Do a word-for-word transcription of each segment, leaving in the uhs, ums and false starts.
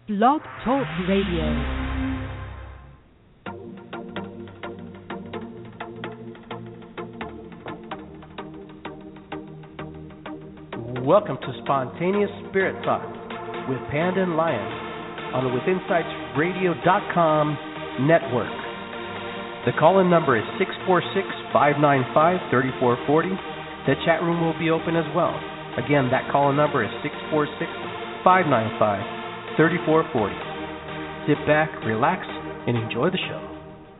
Blog Talk Radio. Welcome to Spontaneous Spirit Talk with Panda and Lion on the With Insights Radio dot com network. The call-in number is six four six, five nine five, three four four zero. The chat room will be open as well. Again, that call-in number is six four six, five nine five, three four four zero. Sit back, relax, and enjoy the show.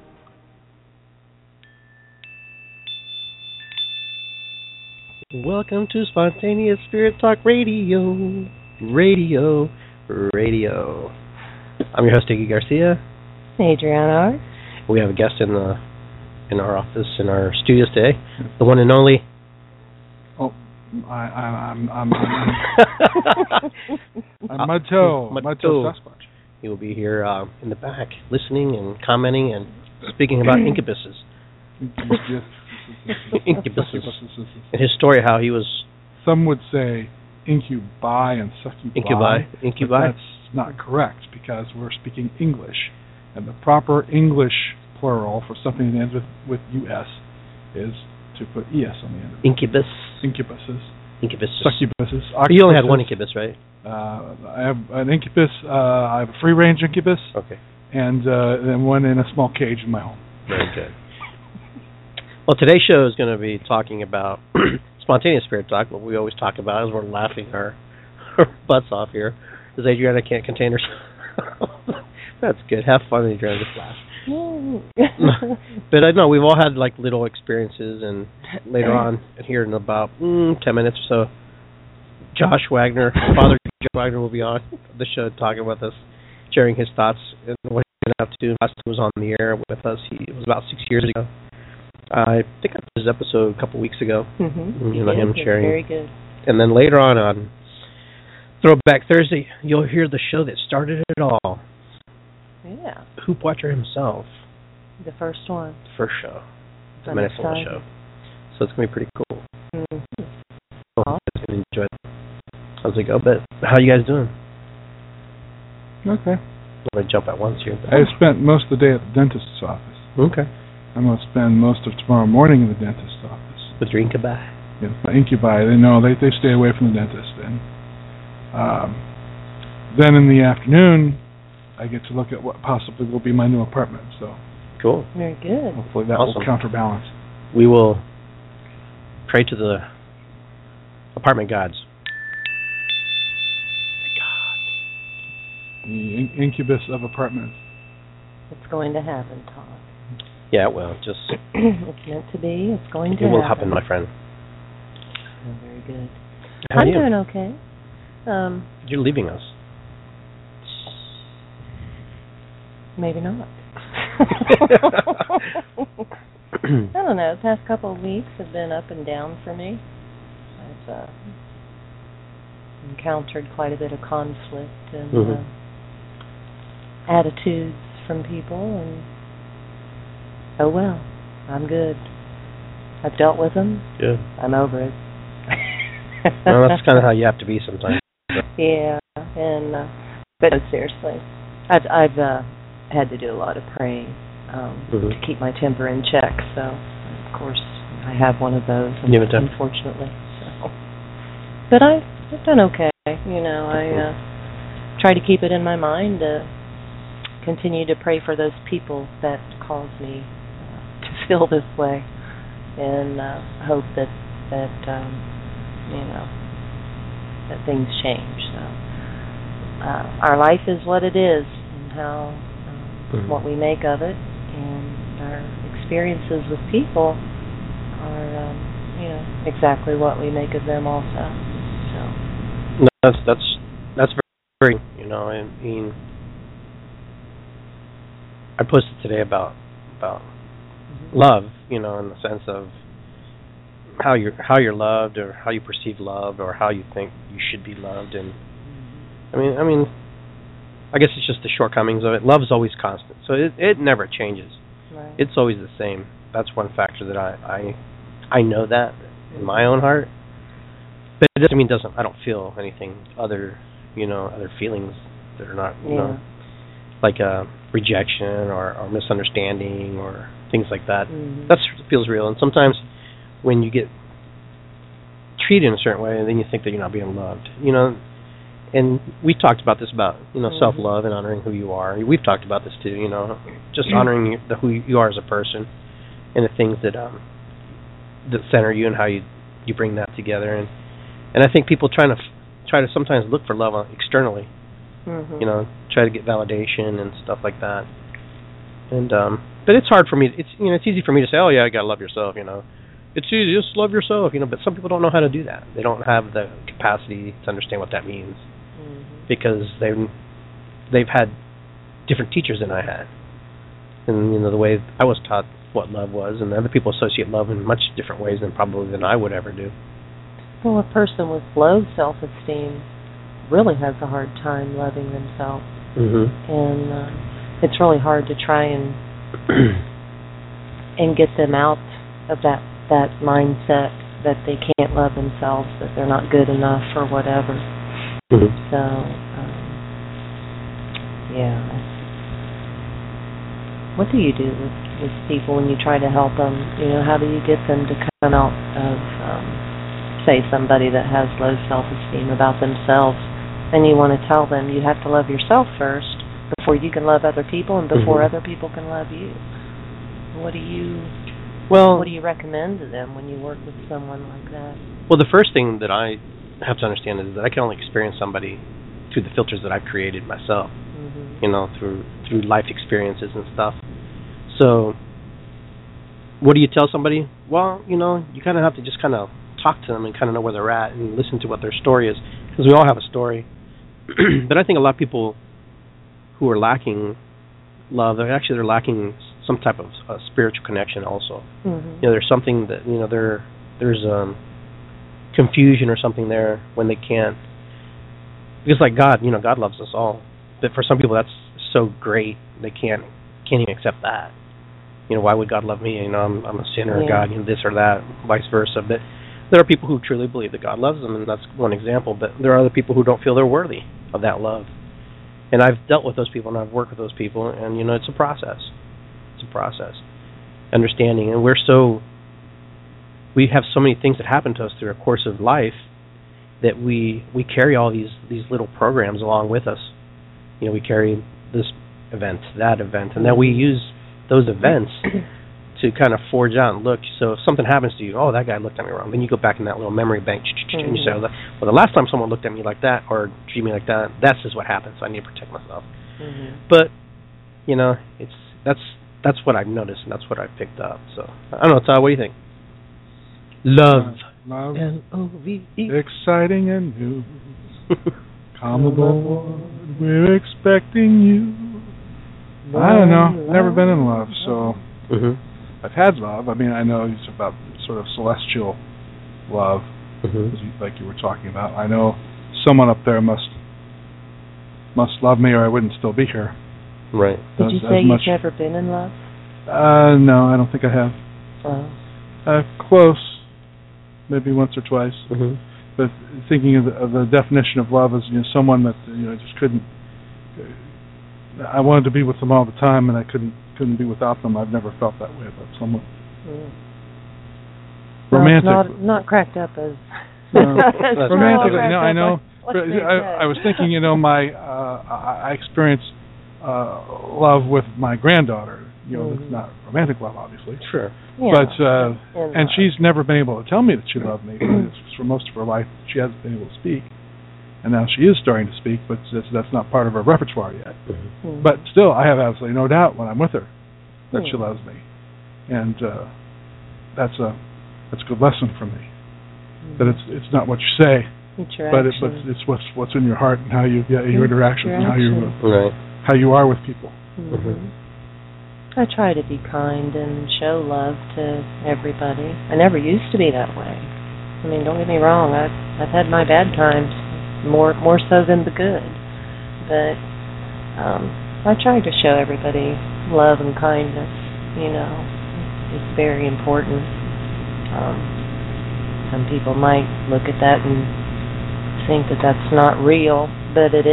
Welcome to Spontaneous Spirit Talk Radio, Radio, Radio. I'm your host, Iggy Garcia. Adriana. We have a guest in the in our office, in our studios today, the one and only. Oh, I, I, I'm I'm I'm, I'm Mudtoe, Mudtoe Sasquatch. He will be here uh, in the back, listening and commenting and speaking about incubuses. Incubuses. In his story, how he was. Some would say incubi and succubi. Incubi. Incubi. That's not correct because we're speaking English, and the proper English plural for something that ends with with us is to put es on the end of it. Incubus. Incubuses. Incubuses. Succubuses. You only had one incubus, right? Uh, I have an incubus. Uh, I have a free range incubus. Okay. And uh, then one in a small cage in my home. Very good. Well, today's show is going to be talking about spontaneous spirit talk. What we always talk about is we're laughing our, our butts off here. Because Adriana can't contain herself. That's good. Have fun, Adriana. Just laugh. But I know we've all had like little experiences, and later on here in about mm, ten minutes or so, Josh Wagner, Father Josh Wagner, will be on the show talking with us, sharing his thoughts and what he's been up to. Last time he was on the air with us, he it was about six years ago. Uh, I think I did his episode a couple weeks ago. Mm-hmm. You know, him sharing. Very good. And then later on on Throwback Thursday, you'll hear the show that started it all. Yeah. Hoop Watcher himself. The first one. The first show. The I'm Minnesota excited. show. So it's going to be pretty cool. Mm-hmm. So I was going to enjoy it. How's it go? But how you guys doing? Okay. I'm going to jump at once here. I spent most of the day at the dentist's office. Okay. I'm going to spend most of tomorrow morning in the dentist's office. With your incubi? Yeah, my incubi. They know they they stay away from the dentist. And um, then in the afternoon, I get to look at what possibly will be my new apartment. So cool. Very good. Hopefully that Awesome. will counterbalance. We will pray to the apartment gods. The in- incubus of apartments. It's going to happen, Todd. Yeah, well, just It's meant to be. It's going to it will happen. happen, my friend. Oh, very good. How I'm are you? doing okay. Um, You're leaving us. maybe not. I don't know. The past couple of weeks have been up and down for me. I've uh, encountered quite a bit of conflict and Mhm. uh, attitudes from people, and oh well, I'm good. I've dealt with them. Good. I'm over it. Well, that's kind of how you have to be sometimes. Yeah, and uh, but no, seriously, I've I've uh, had to do a lot of praying um, Mhm. to keep my temper in check. So, of course, I have one of those. You have a temper? Unfortunately. So. But I, I've done okay. You know, I uh, try to keep it in my mind to continue to pray for those people that cause me uh, to feel this way, and uh, hope that that um, you know that things change. So uh, our life is what it is, and how um, Mhm. what we make of it, and our experiences with people are um, you know exactly what we make of them also. So No, that's that's that's very, you know. I mean, I posted today about about love, you know, in the sense of how you're how you're loved, or how you perceive love, or how you think you should be loved. And I mean, I mean, I guess it's just the shortcomings of it. Love is always constant, so it it never changes. right. It's always the same. That's one factor that I I, I know that in my own heart. But it doesn't mean doesn't I don't feel anything other, you know, other feelings that are not, you Yeah. know, like uh, rejection or, or misunderstanding or things like that. Mm-hmm. That feels real. And sometimes when you get treated in a certain way, and then you think that you're not being loved, you know. And we talked about this about, you know, mm-hmm. self-love and honoring who you are. We've talked about this too, you know, just honoring the, who you are as a person and the things that um that center you and how you you bring that together. And and I think people trying to try to sometimes look for love externally, mm-hmm. you know, try to get validation and stuff like that. And um, but it's hard for me. It's you know, it's easy for me to say, oh yeah, you gotta love yourself, you know. It's easy, just love yourself, you know. But some people don't know how to do that. They don't have the capacity to understand what that means. Because they've they've had different teachers than I had, and you know the way I was taught what love was, and other people associate love in much different ways than probably than I would ever do. Well, a person with low self-esteem really has a hard time loving themselves, mm-hmm. and uh, it's really hard to try and and get them out of that that mindset that they can't love themselves, that they're not good enough or whatever. Mm-hmm. So, um, yeah. What do you do with, with people when you try to help them? You know, how do you get them to come out of, um, say, somebody that has low self-esteem about themselves, and you want to tell them you have to love yourself first before you can love other people and before mm-hmm. other people can love you? What do you well? What do you recommend to them when you work with someone like that? Well, the first thing that I have to understand is that I can only experience somebody through the filters that I've created myself, mm-hmm. you know, through through life experiences and stuff. So, what do you tell somebody? Well, you know, you kind of have to just kind of talk to them and kind of know where they're at and listen to what their story is, because we all have a story. But I think a lot of people who are lacking love, they're actually they're lacking some type of uh, spiritual connection also. Mm-hmm. You know, there's something that, you know, there there's um. confusion or something there when they can't, because like God, you know, God loves us all, but for some people that's so great they can't can't even accept that. You know, why would God love me? You know, I'm I'm a sinner, yeah. God, you know, this or that, vice versa. But there are people who truly believe that God loves them, and that's one example. But there are other people who don't feel they're worthy of that love, and I've dealt with those people and I've worked with those people, and you know, it's a process. It's a process, understanding, and we're so. We have so many things that happen to us through a course of life that we we carry all these these little programs along with us. You know, we carry this event, that event, and then we use those events to kind of forge out and look. So if something happens to you, oh, that guy looked at me wrong, then you go back in that little memory bank and you say, well, the last time someone looked at me like that or treated me like that, that's just what happened, so I need to protect myself. Mm-hmm. But, you know, it's that's that's what I've noticed, and that's what I've picked up. So, I don't know, Todd, what do you think? Love. Love. L O V E. Exciting and new. Come aboard, we're expecting you. I don't know. Never been in love, so mm-hmm. I've had love. I mean, I know it's about sort of celestial love, mm-hmm. like you were talking about. I know someone up there must must love me, or I wouldn't still be here. Right. Did you as, say as much, you've never been in love? Uh, no, I don't think I have. Oh. Uh, close. Maybe once or twice, mm-hmm. but thinking of the, of the definition of love as, you know, someone that, you know, just couldn't. I wanted to be with them all the time, and I couldn't couldn't be without them. I've never felt that way about someone. Mm. Romantic, well, not not cracked up as. No. Romantically, no, I know. What I, I was thinking, you know, my uh, I experienced uh, love with my granddaughter. You know, mm-hmm. it's not romantic love, obviously. Sure. Yeah. But uh, and, and she's never been able to tell me that she loved me. For most of her life, she hasn't been able to speak, and now she is starting to speak, but that's, that's not part of her repertoire yet. Mm-hmm. But still, I have absolutely no doubt when I'm with her that mm-hmm. she loves me, and uh, that's a that's a good lesson for me. Mm-hmm. That it's it's not what you say, it's your but it, action. but it's what's what's in your heart and how you yeah, your interactions your and how you right. how you are with people. Mm-hmm. Mm-hmm. I try to be kind and show love to everybody. I never used to be that way. I mean, don't get me wrong. I've I've had my bad times, more more so than the good. But um, I try to show everybody love and kindness. You know, it's very important. Um, some people might look at that and think that that's not real, but it is.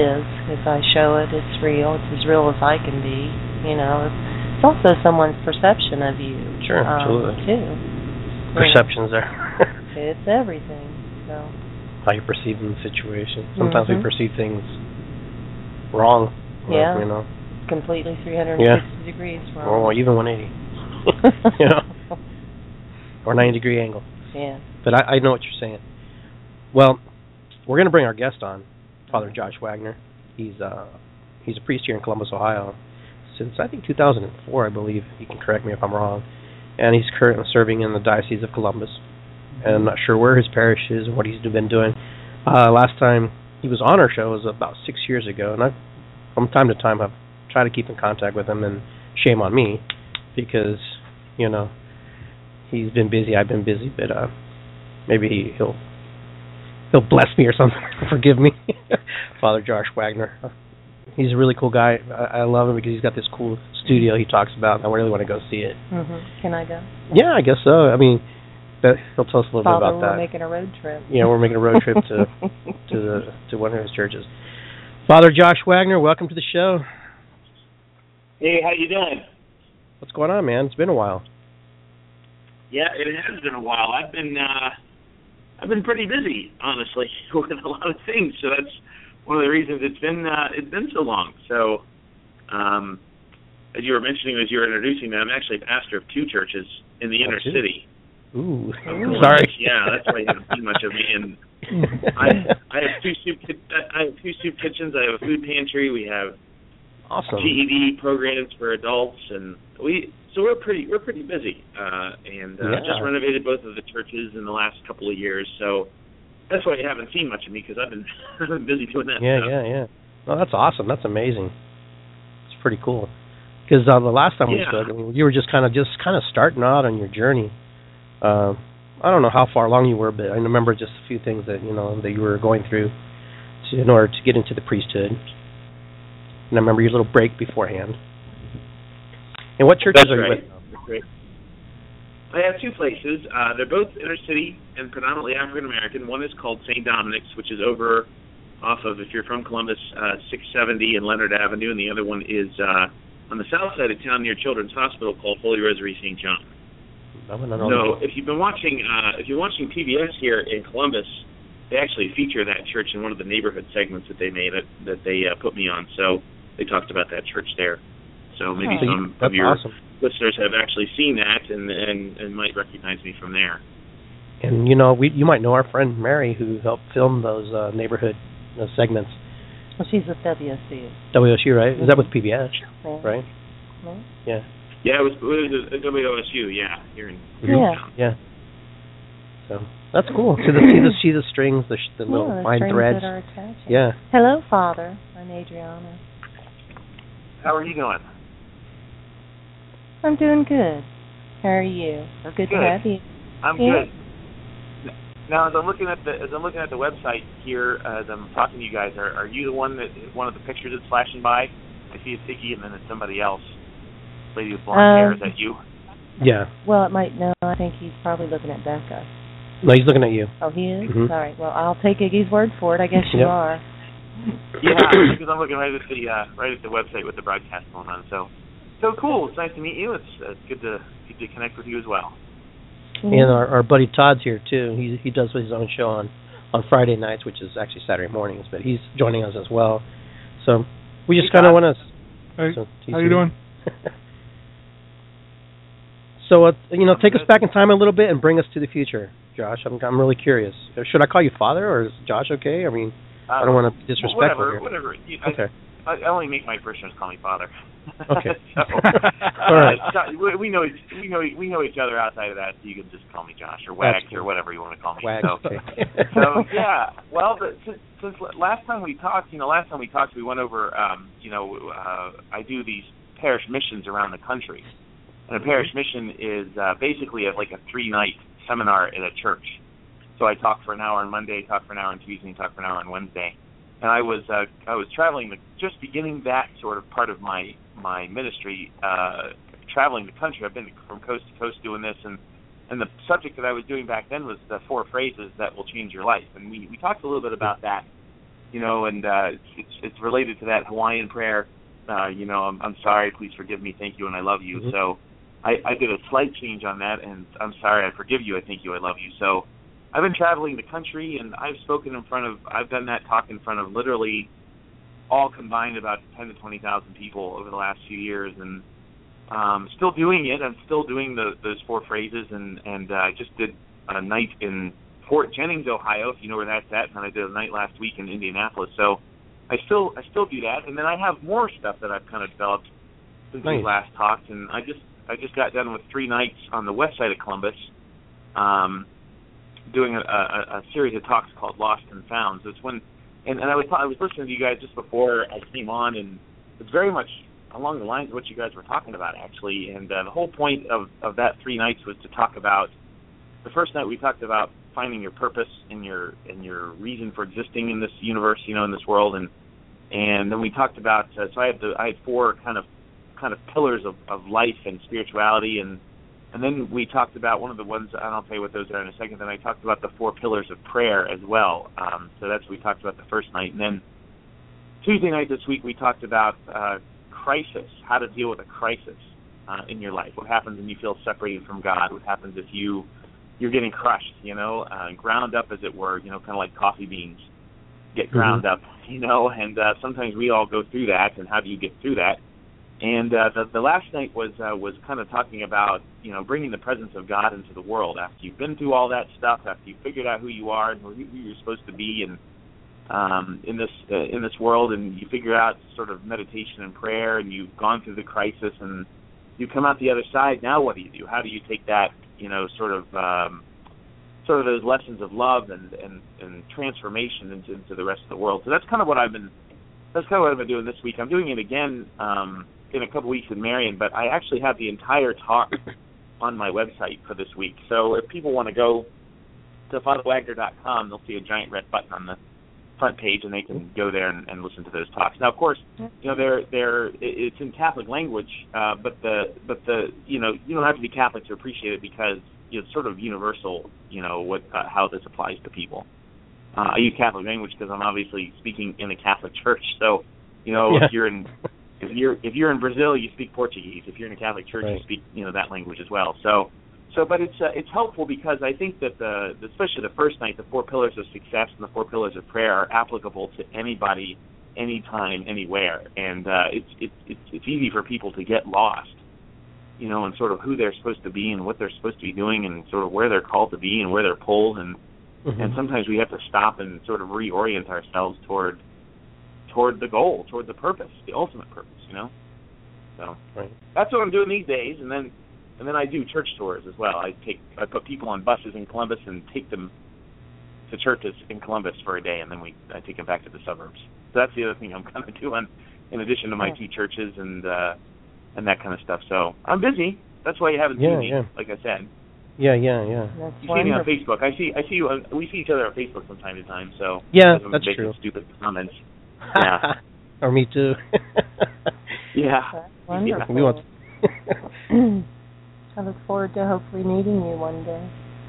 If I show it, it's real. It's as real as I can be. You know, it's also someone's perception of you. Sure, um, absolutely. Too. Perceptions there. It's everything. So. How you perceive the situation. Sometimes mm-hmm. we perceive things wrong. Yeah. Or, you know. Completely three hundred sixty yeah. degrees wrong. Or even one eighty. You know. Or ninety degree angle. Yeah. But I, I know what you're saying. Well, we're going to bring our guest on, Father Josh Wagner. He's uh he's a priest here in Columbus, Ohio, since I think two thousand four, I believe. You can correct me if I'm wrong. And he's currently serving in the Diocese of Columbus. And I'm not sure where his parish is and what he's been doing. Uh, last time he was on our show was about six years ago, and I, from time to time, I've tried to keep in contact with him. And shame on me, because you know he's been busy. I've been busy, but uh, maybe he, he'll he'll bless me or something. Forgive me, Father Josh Wagner. He's a really cool guy. I, I love him because he's got this cool studio he talks about, and I really want to go see it. Mm-hmm. Can I go? Yeah, I guess so. I mean, that, he'll tell us a little Father, bit about that. We're making a road trip. Yeah, we're making a road trip to to the to one of his churches. Father Josh Wagner, welcome to the show. Hey, how you doing? What's going on, man? It's been a while. Yeah, it has been a while. I've been uh, I've been pretty busy, honestly, with a lot of things. So that's one of the reasons it's been uh, it's been so long. So, um, as you were mentioning, as you were introducing me, I'm actually a pastor of two churches in the inner city. Ooh, Ooh. sorry. Yeah, that's why you haven't seen much of me. And I I have two soup I have two soup kitchens. I have a food pantry. We have awesome G E D programs for adults, and we so we're pretty we're pretty busy. Uh, and uh, yeah. just renovated both of the churches in the last couple of years. So that's why you haven't seen much of me, because I've been I've been busy doing that. Yeah, stuff. yeah, yeah. Well, that's awesome. That's amazing. It's pretty cool. Because uh, the last time yeah. we spoke, I mean, you were just kind of just kind of starting out on your journey. Uh, I don't know how far along you were, but I remember just a few things that you know that you were going through to, in order to get into the priesthood. And I remember your little break beforehand. And what churches That's are right. you with? That's right. I have two places. Uh, they're both inner city and predominantly African American. One is called Saint Dominic's, which is over off of, if you're from Columbus, uh, six seventy and Leonard Avenue, and the other one is uh, on the south side of town near Children's Hospital called Holy Rosary Saint John. No, so if you've been watching, uh, if you're watching P B S here in Columbus, they actually feature that church in one of the neighborhood segments that they made that, that they uh, put me on. So they talked about that church there. So maybe oh, some of your awesome. listeners have actually seen that and, and and might recognize me from there. And you know, we you might know our friend Mary, who helped film those uh, neighborhood uh, segments. Well, she's with W S U. W S U, right? Is that with P B S? Yeah. Right? Yeah. Yeah. Yeah, it was, it was at W S U. Yeah, here in yeah. town. Yeah. So that's cool. See the see the see the strings, the, the yeah, little the fine strings threads. That are attaching. Yeah. Hello, Father. I'm Adriana. How are you doing? I'm doing good. How are you? That's good, good to have you. I'm yeah. good. Now, as I'm looking at the as I'm looking at the website here, as I'm talking to you guys, are are you the one that one of the pictures that's flashing by? I see a Vicky, and then it's somebody else. Lady with blonde um, hair. Is that you? Yeah. Well, it might. No, I think he's probably looking at Becca. No, he's looking at you. Oh, he is. Mm-hmm. All right. Well, I'll take Iggy's word for it. I guess you yep. are. Yeah, because I'm looking right at the uh, right at the website with the broadcast going on. So, so cool. It's nice to meet you. It's, uh, it's good to good to connect with you as well. Mm-hmm. And our, our buddy Todd's here too. He he does his own show on, on Friday nights, which is actually Saturday mornings, but he's joining us as well. So we just Hey, kind of want to. Hey, So, how you doing? So uh, you know, I'm take good. us back in time a little bit and bring us to the future, Josh. I'm I'm really curious. Should I call you Father, or is Josh okay? I mean, Um, I don't want to be disrespectful whatever, here. Whatever. You, Okay. I, I only make my parishioners call me Father. Okay. so, All right. uh, we, we know we know we know each other outside of that, so you can just call me Josh or Wags cool. or whatever you want to call me. Wags. So, Okay. so yeah. Well, the, since, since last time we talked, you know, last time we talked, we went over, um, you know, uh, I do these parish missions around the country, and a parish mission is uh, basically a, like a three-night seminar at a church. So I talk for an hour on Monday, talk for an hour on Tuesday, and talk for an hour on Wednesday. And I was uh, I was traveling, the, just beginning that sort of part of my my ministry, uh, traveling the country. I've been from coast to coast doing this, and, and the subject that I was doing back then was the four phrases that will change your life. And we, we talked a little bit about that you know, and uh, it's, it's it's related to that Hawaiian prayer. Uh, you know, I'm, I'm sorry, please forgive me, thank you, and I love you. Mm-hmm. So I, I did a slight change on that, and I'm sorry, I forgive you, I thank you, I love you. So I've been traveling the country, and I've spoken in front of, I've done that talk in front of literally all combined about ten to twenty thousand people over the last few years, and um, still doing it. I'm still doing the, those four phrases, and, and uh, I just did a night in Fort Jennings, Ohio, if you know where that's at, and I did a night last week in Indianapolis. So I still I still do that, and then I have more stuff that I've kind of developed since nice. we last talked, and I just I just got done with three nights on the west side of Columbus, um, doing a, a, a series of talks called Lost and Found. So it's when, and, and I was I was listening to you guys just before I came on, and it's very much along the lines of what you guys were talking about, actually. And uh, the whole point of, of that three nights was to talk about. The first night we talked about finding your purpose and your and your reason for existing in this universe, you know, in this world, and and then we talked about. Uh, so I had the I had four kind of kind of pillars of, of life and spirituality, and and then we talked about one of the ones. I'll tell you what those are in a second. Then I talked about the four pillars of prayer as well. Um, so that's what we talked about the first night, and then Tuesday night this week we talked about uh, crisis, how to deal with a crisis uh, in your life. What happens when you feel separated from God? What happens if you you're getting crushed, you know, uh, ground up, as it were, you know, kind of like coffee beans get ground mm-hmm. up, you know, and uh, sometimes we all go through that, and how do you get through that? And uh, the, the last night was uh, was kind of talking about, you know, bringing the presence of God into the world after you've been through all that stuff, after you've figured out who you are and who you're supposed to be, and um, in this uh, in this world, and you figure out sort of meditation and prayer, and you've gone through the crisis, and you come out the other side. Now, what do you do? How do you take that? You know, sort of, um, sort of those lessons of love and, and, and transformation into, into the rest of the world. So that's kind of what I've been. That's kind of what I've been doing this week. I'm doing it again um, in a couple weeks in Marion, but I actually have the entire talk on my website for this week. So if people want to go to father wagner dot com, they'll see a giant red button on the front page, and they can go there and, and listen to those talks. Now, of course, you know they're they're it's in Catholic language, uh, but the but the you know you don't have to be Catholic to appreciate it, because it's sort of universal. You know what uh, how this applies to people. Uh, I use Catholic language because I'm obviously speaking in a Catholic church. So, you know, yeah. if you're in if you're if you're in Brazil, you speak Portuguese. If you're in a Catholic church, right. you speak you know that language as well. So. So, but it's uh, it's helpful because I think that the especially the first night, the four pillars of success and the four pillars of prayer are applicable to anybody, anytime, anywhere, and uh, it's it's it's it's easy for people to get lost, you know, in sort of who they're supposed to be and what they're supposed to be doing, and sort of where they're called to be and where they're pulled, and mm-hmm. and sometimes we have to stop and sort of reorient ourselves toward toward the goal, toward the purpose, the ultimate purpose, you know. So right. that's what I'm doing these days, and then. And then I do church tours as well. I take I put people on buses in Columbus and take them to churches in Columbus for a day, and then we I take them back to the suburbs. So that's the other thing I'm kind of doing, in addition to my two churches and uh, and that kind of stuff. So I'm busy. That's why you haven't yeah, seen me, yeah. like I said. Yeah, yeah, yeah. That's you wonderful. see me on Facebook. I see I see you. On, we see each other on Facebook from time to time. So yeah, that's true. Stupid comments. Yeah. Or me too. yeah. That's wonderful. We want. I look forward to hopefully meeting you one day.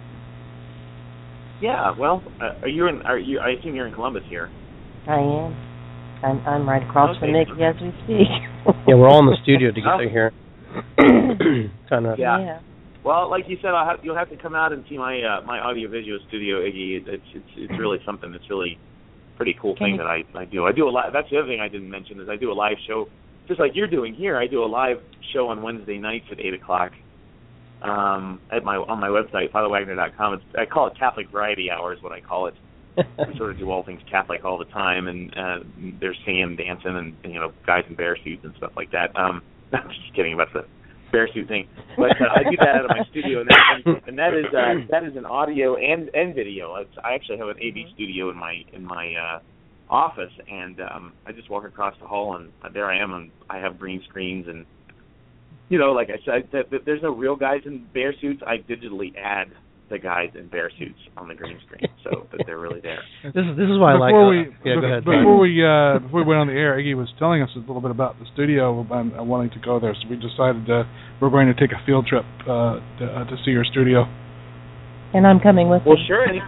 Yeah, well, uh, are you in? Are you? I assume you're in Columbus here. I am. I'm. I'm right across okay. from Nikki as we speak. Yeah, we're all in the studio together here. kind of. Yeah. yeah. Well, like you said, I'll have, you'll have to come out and see my uh, my audio visual studio, Iggy. It's it's it's really something. It's really pretty cool Can thing you... that I I do. I do a live. That's the other thing I didn't mention is I do a live show, just like you're doing here. I do a live show on Wednesday nights at eight o'clock. Um, at my on my website, father wagner dot com. It's, I call it Catholic Variety Hour is what I call it. We sort of do all things Catholic all the time, and uh, there's singing, dancing, and, and you know guys in bear suits and stuff like that. Um, I'm just kidding about the bear suit thing, but uh, I do that out of my studio, and that, and that is uh, that is an audio and and video. It's, I actually have an A V studio in my in my uh, office, and um, I just walk across the hall, and there I am, and I have green screens and. You know, like I said, that, that there's no real guys in bear suits. I digitally add the guys in bear suits on the green screen, so that they're really there. This is this is why before I like. We, uh, yeah, be, go ahead. Before we uh, before we went on the air, Iggy was telling us a little bit about the studio and uh, wanting to go there, so we decided uh, we're going to take a field trip uh, to, uh, to see your studio. And I'm coming with well, you. sure. Any,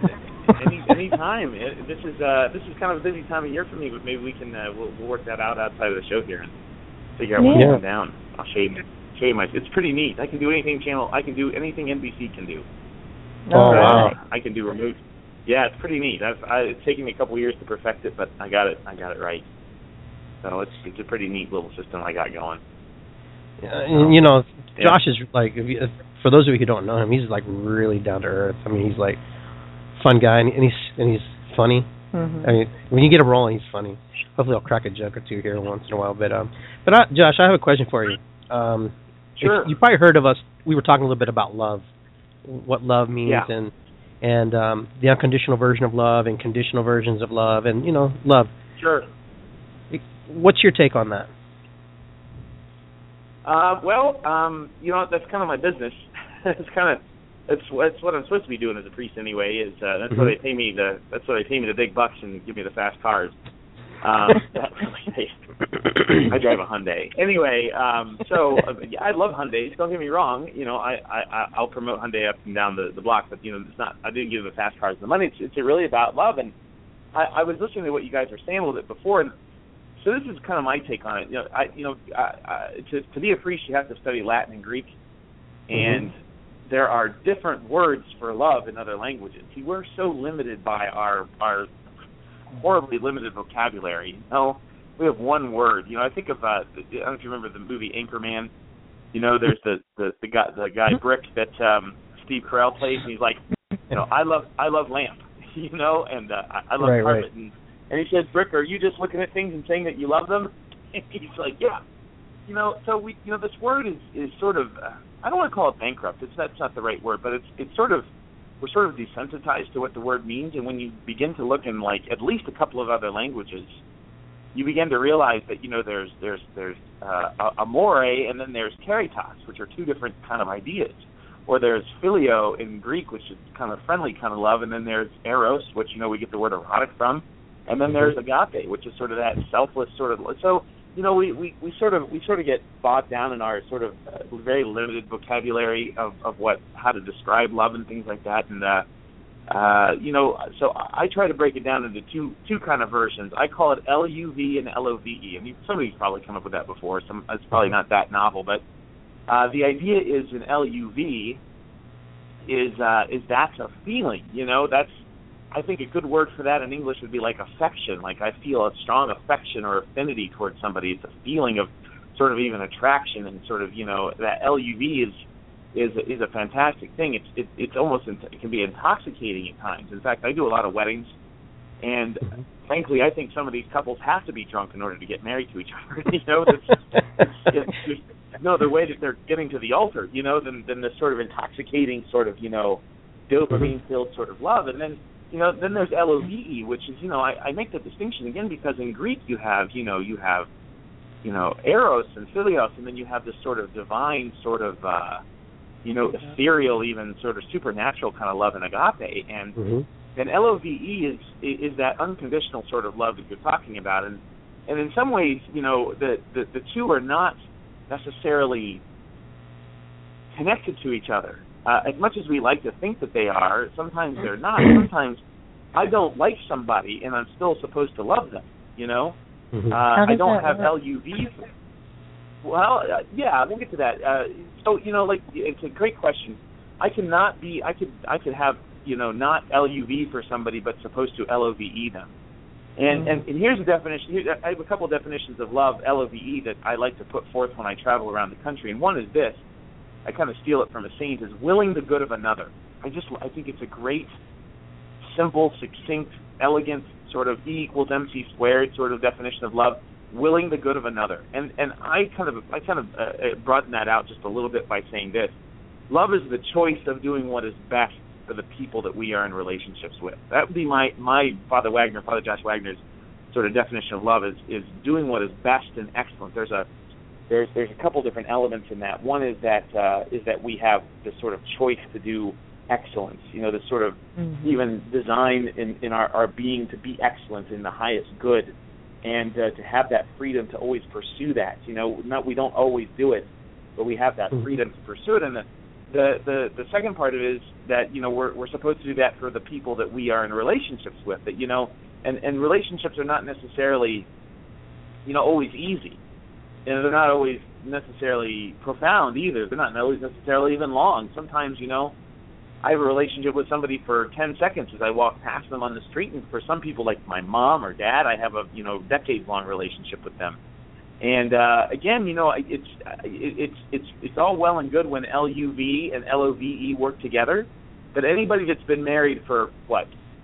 any any time. It, this is uh, this is kind of a busy time of year for me, but maybe we can uh, we'll, we'll work that out outside of the show here and figure out what's Yeah. going down. I'll show you show you my. It's pretty neat. I can do anything channel. I can do anything N B C can do. Oh, Uh, wow. I can do remote. Yeah, it's pretty neat. I've I, it's taken me a couple of years to perfect it, but I got it. I got it right. So it's it's a pretty neat little system I got going. Yeah, and, you know, Yeah. Josh is like, if you, for those of you who don't know him, he's like really down to earth. I mean, he's like fun guy, and he's and he's funny. Mm-hmm. I mean, when you get him rolling, he's funny. Hopefully, I'll crack a joke or two here once in a while. But um, but I, Josh, I have a question for you. Um, Sure. if- you probably heard of us. We were talking a little bit about love, what love means, Yeah. and and um, the unconditional version of love and conditional versions of love, and you know, love. Sure. What's your take on that? Uh, well, um, you know, that's kind of my business. it's kind of it's it's what I'm supposed to be doing as a priest anyway. Is uh, that's Mhm. why they pay me the that's why they pay me the big bucks and give me the fast cars. Um, that's I drive a Hyundai. Anyway, um, so uh, yeah, I love Hyundais. Don't get me wrong. You know, I, I I'll promote Hyundai up and down the, the block, but you know, it's not. I didn't give the fast cars the money. It's, it's really about love. And I, I was listening to what you guys were saying a little bit before, and so this is kind of my take on it. You know, I you know, I, I, to to be a priest, you have to study Latin and Greek, and mm-hmm. there are different words for love in other languages. See, we're so limited by our our horribly limited vocabulary. You know, we have one word. You know, I think of uh, I don't know if you remember the movie Anchorman. You know, there's the the the guy the guy Brick that um, Steve Carell plays, and he's like, you know, I love I love lamp. You know, and uh, I, I love right, carpet. Right. And, and he says, Brick, are you just looking at things and saying that you love them? And he's like, yeah. You know, so we, you know, this word is is sort of uh, I don't want to call it bankrupt. It's that's not the right word, but it's it's sort of we're sort of desensitized to what the word means, and when you begin to look in like at least a couple of other languages, you begin to realize that you know there's there's there's uh, amore, and then there's caritas, which are two different kind of ideas. Or there's phileo in Greek, which is kind of friendly kind of love, and then there's eros, which you know we get the word erotic from, and then there's agape, which is sort of that selfless sort of. So you know we, we, we sort of we sort of get bogged down in our sort of uh, very limited vocabulary of, of what how to describe love and things like that, and uh, uh, you know so I try to break it down into two two kind of versions. I call it L U V and L O V E. I mean somebody's probably come up with that before. Some it's probably not that novel, but uh, the idea is in L U V is uh, is that's a feeling. You know that's. I think a good word for that in English would be like affection. Like I feel a strong affection or affinity towards somebody. It's a feeling of sort of even attraction and sort of, you know, that L U V is is is a fantastic thing. It's it, it's almost it can be intoxicating at times. In fact, I do a lot of weddings, and mm-hmm. frankly, I think some of these couples have to be drunk in order to get married to each other. you know, it's, it's, it's, it's, no, the way that they're getting to the altar, you know, than than this sort of intoxicating sort of, you know, dopamine filled sort of love, and then. You know, then there's L O V E, which is, you know, I, I make the distinction again because in Greek you have, you know, you have, you know, eros and philios, and then you have this sort of divine, sort of, uh, you know, ethereal, even sort of supernatural kind of love and agape, and mm-hmm. then L O V E is is that unconditional sort of love that you're talking about, and and in some ways, you know, the the, the two are not necessarily connected to each other. Uh, as much as we like to think that they are, sometimes they're not. Sometimes I don't like somebody, and I'm still supposed to love them. You know, mm-hmm. uh, How does I don't that have work? L U V. Well, uh, yeah, we'll get to that. Uh, so you know, like it's a great question. I cannot be. I could. I could have. You know, not L U V for somebody, but supposed to L O V E them. And, mm-hmm. and and here's a definition. Here, I have a couple of definitions of love, L O V E, that I like to put forth when I travel around the country. And one is this. I kind of steal it from a saint, is willing the good of another. I just, I think it's a great, simple, succinct, elegant, sort of E equals M C squared sort of definition of love, willing the good of another. And and I kind of, I kind of uh, broaden that out just a little bit by saying this. Love is the choice of doing what is best for the people that we are in relationships with. That would be my, my Father Wagner, Father Josh Wagner's sort of definition of love is, is doing what is best and excellent. There's a There's there's a couple different elements in that. One is that uh, is that we have this sort of choice to do excellence. You know, this sort of mm-hmm. even design in, in our, our being to be excellent in the highest good, and uh, to have that freedom to always pursue that. You know, not we don't always do it, but we have that mm-hmm. freedom to pursue it. And the the, the the second part of it is that, you know, we're we're supposed to do that for the people that we are in relationships with. That, you know, and, and relationships are not necessarily, you know, always easy. And they're not always necessarily profound either. They're not always necessarily even long. Sometimes, you know, I have a relationship with somebody for ten seconds as I walk past them on the street, and for some people, like my mom or dad, I have a, you know, decades-long relationship with them. And uh, again, you know, it's it's it's it's all well and good when L U V and L O V E work together, but anybody that's been married for what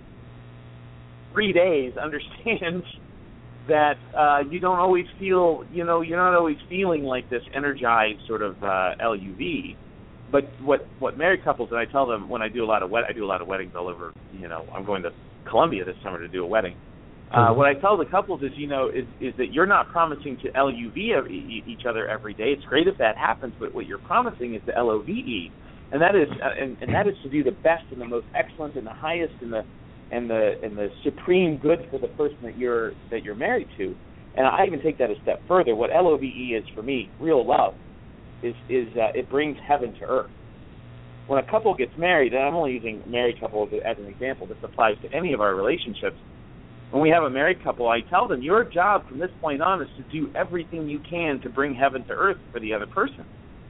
three days understands that uh, you don't always feel, you know, you're not always feeling like this energized sort of uh, L U V. But what what married couples, and I tell them when I do a lot of wed- I do a lot of weddings all over, you know, I'm going to Colombia this summer to do a wedding. Uh, what I tell the couples is, you know, is, is that you're not promising to L U V every, each other every day. It's great if that happens, but what you're promising is to L O V E, and that is uh, and, and that is to do the best and the most excellent and the highest and the and the and the supreme good for the person that you're that you're married to. And I even take that a step further. What L O V E is for me, real love, is is uh, it brings heaven to earth. When a couple gets married, and I'm only using married couples as an example, this applies to any of our relationships. When we have a married couple, I tell them, your job from this point on is to do everything you can to bring heaven to earth for the other person.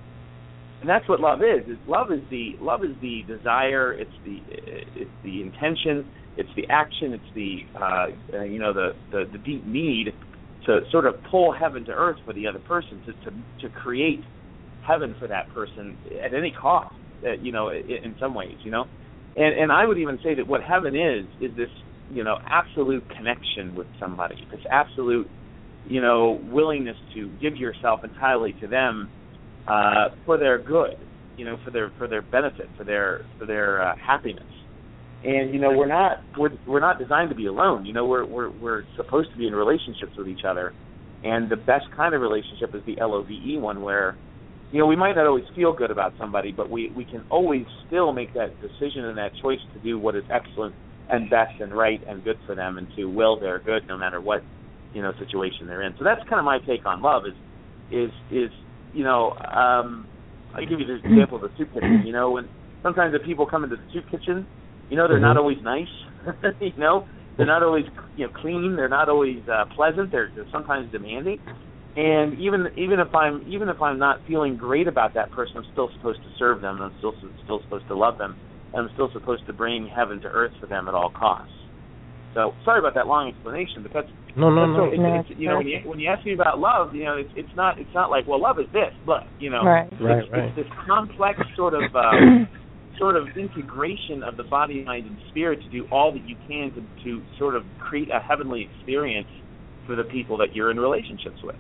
And that's what love is. Is love is the love is the desire, it's the it's the intention, it's the action, it's the uh, you know the, the, the deep need to sort of pull heaven to earth for the other person, to to, to create heaven for that person at any cost, uh, you know, in, in some ways, you know. And and I would even say that what heaven is is this, you know, absolute connection with somebody, this absolute, you know, willingness to give yourself entirely to them uh, for their good, you know, for their for their benefit, for their for their uh, happiness. And you know, we're not we're we're not designed to be alone. You know, we're we're we're supposed to be in relationships with each other, and the best kind of relationship is the L O V E one, where, you know, we might not always feel good about somebody, but we we can always still make that decision and that choice to do what is excellent and best and right and good for them, and to will their good no matter what, you know, situation they're in. So that's kind of my take on love. Is is is you know, um, I give you the example of the soup kitchen. You know, when sometimes the people come into the soup kitchen, you know, they're not always nice. you know, they're not always, you know, clean. They're not always uh, pleasant. They're, they're sometimes demanding. And even even if I'm even if I'm not feeling great about that person, I'm still supposed to serve them. I'm still still supposed to love them. I'm still supposed to bring heaven to earth for them at all costs. So sorry about that long explanation, but that's no, no, that's no. So, it's, no it's, you know, when you when you ask me about love, you know, it's it's not it's not like, well, love is this, but you know, right, it's, right, right. it's this complex sort of uh, sort of integration of the body, mind, and spirit to do all that you can to to sort of create a heavenly experience for the people that you're in relationships with.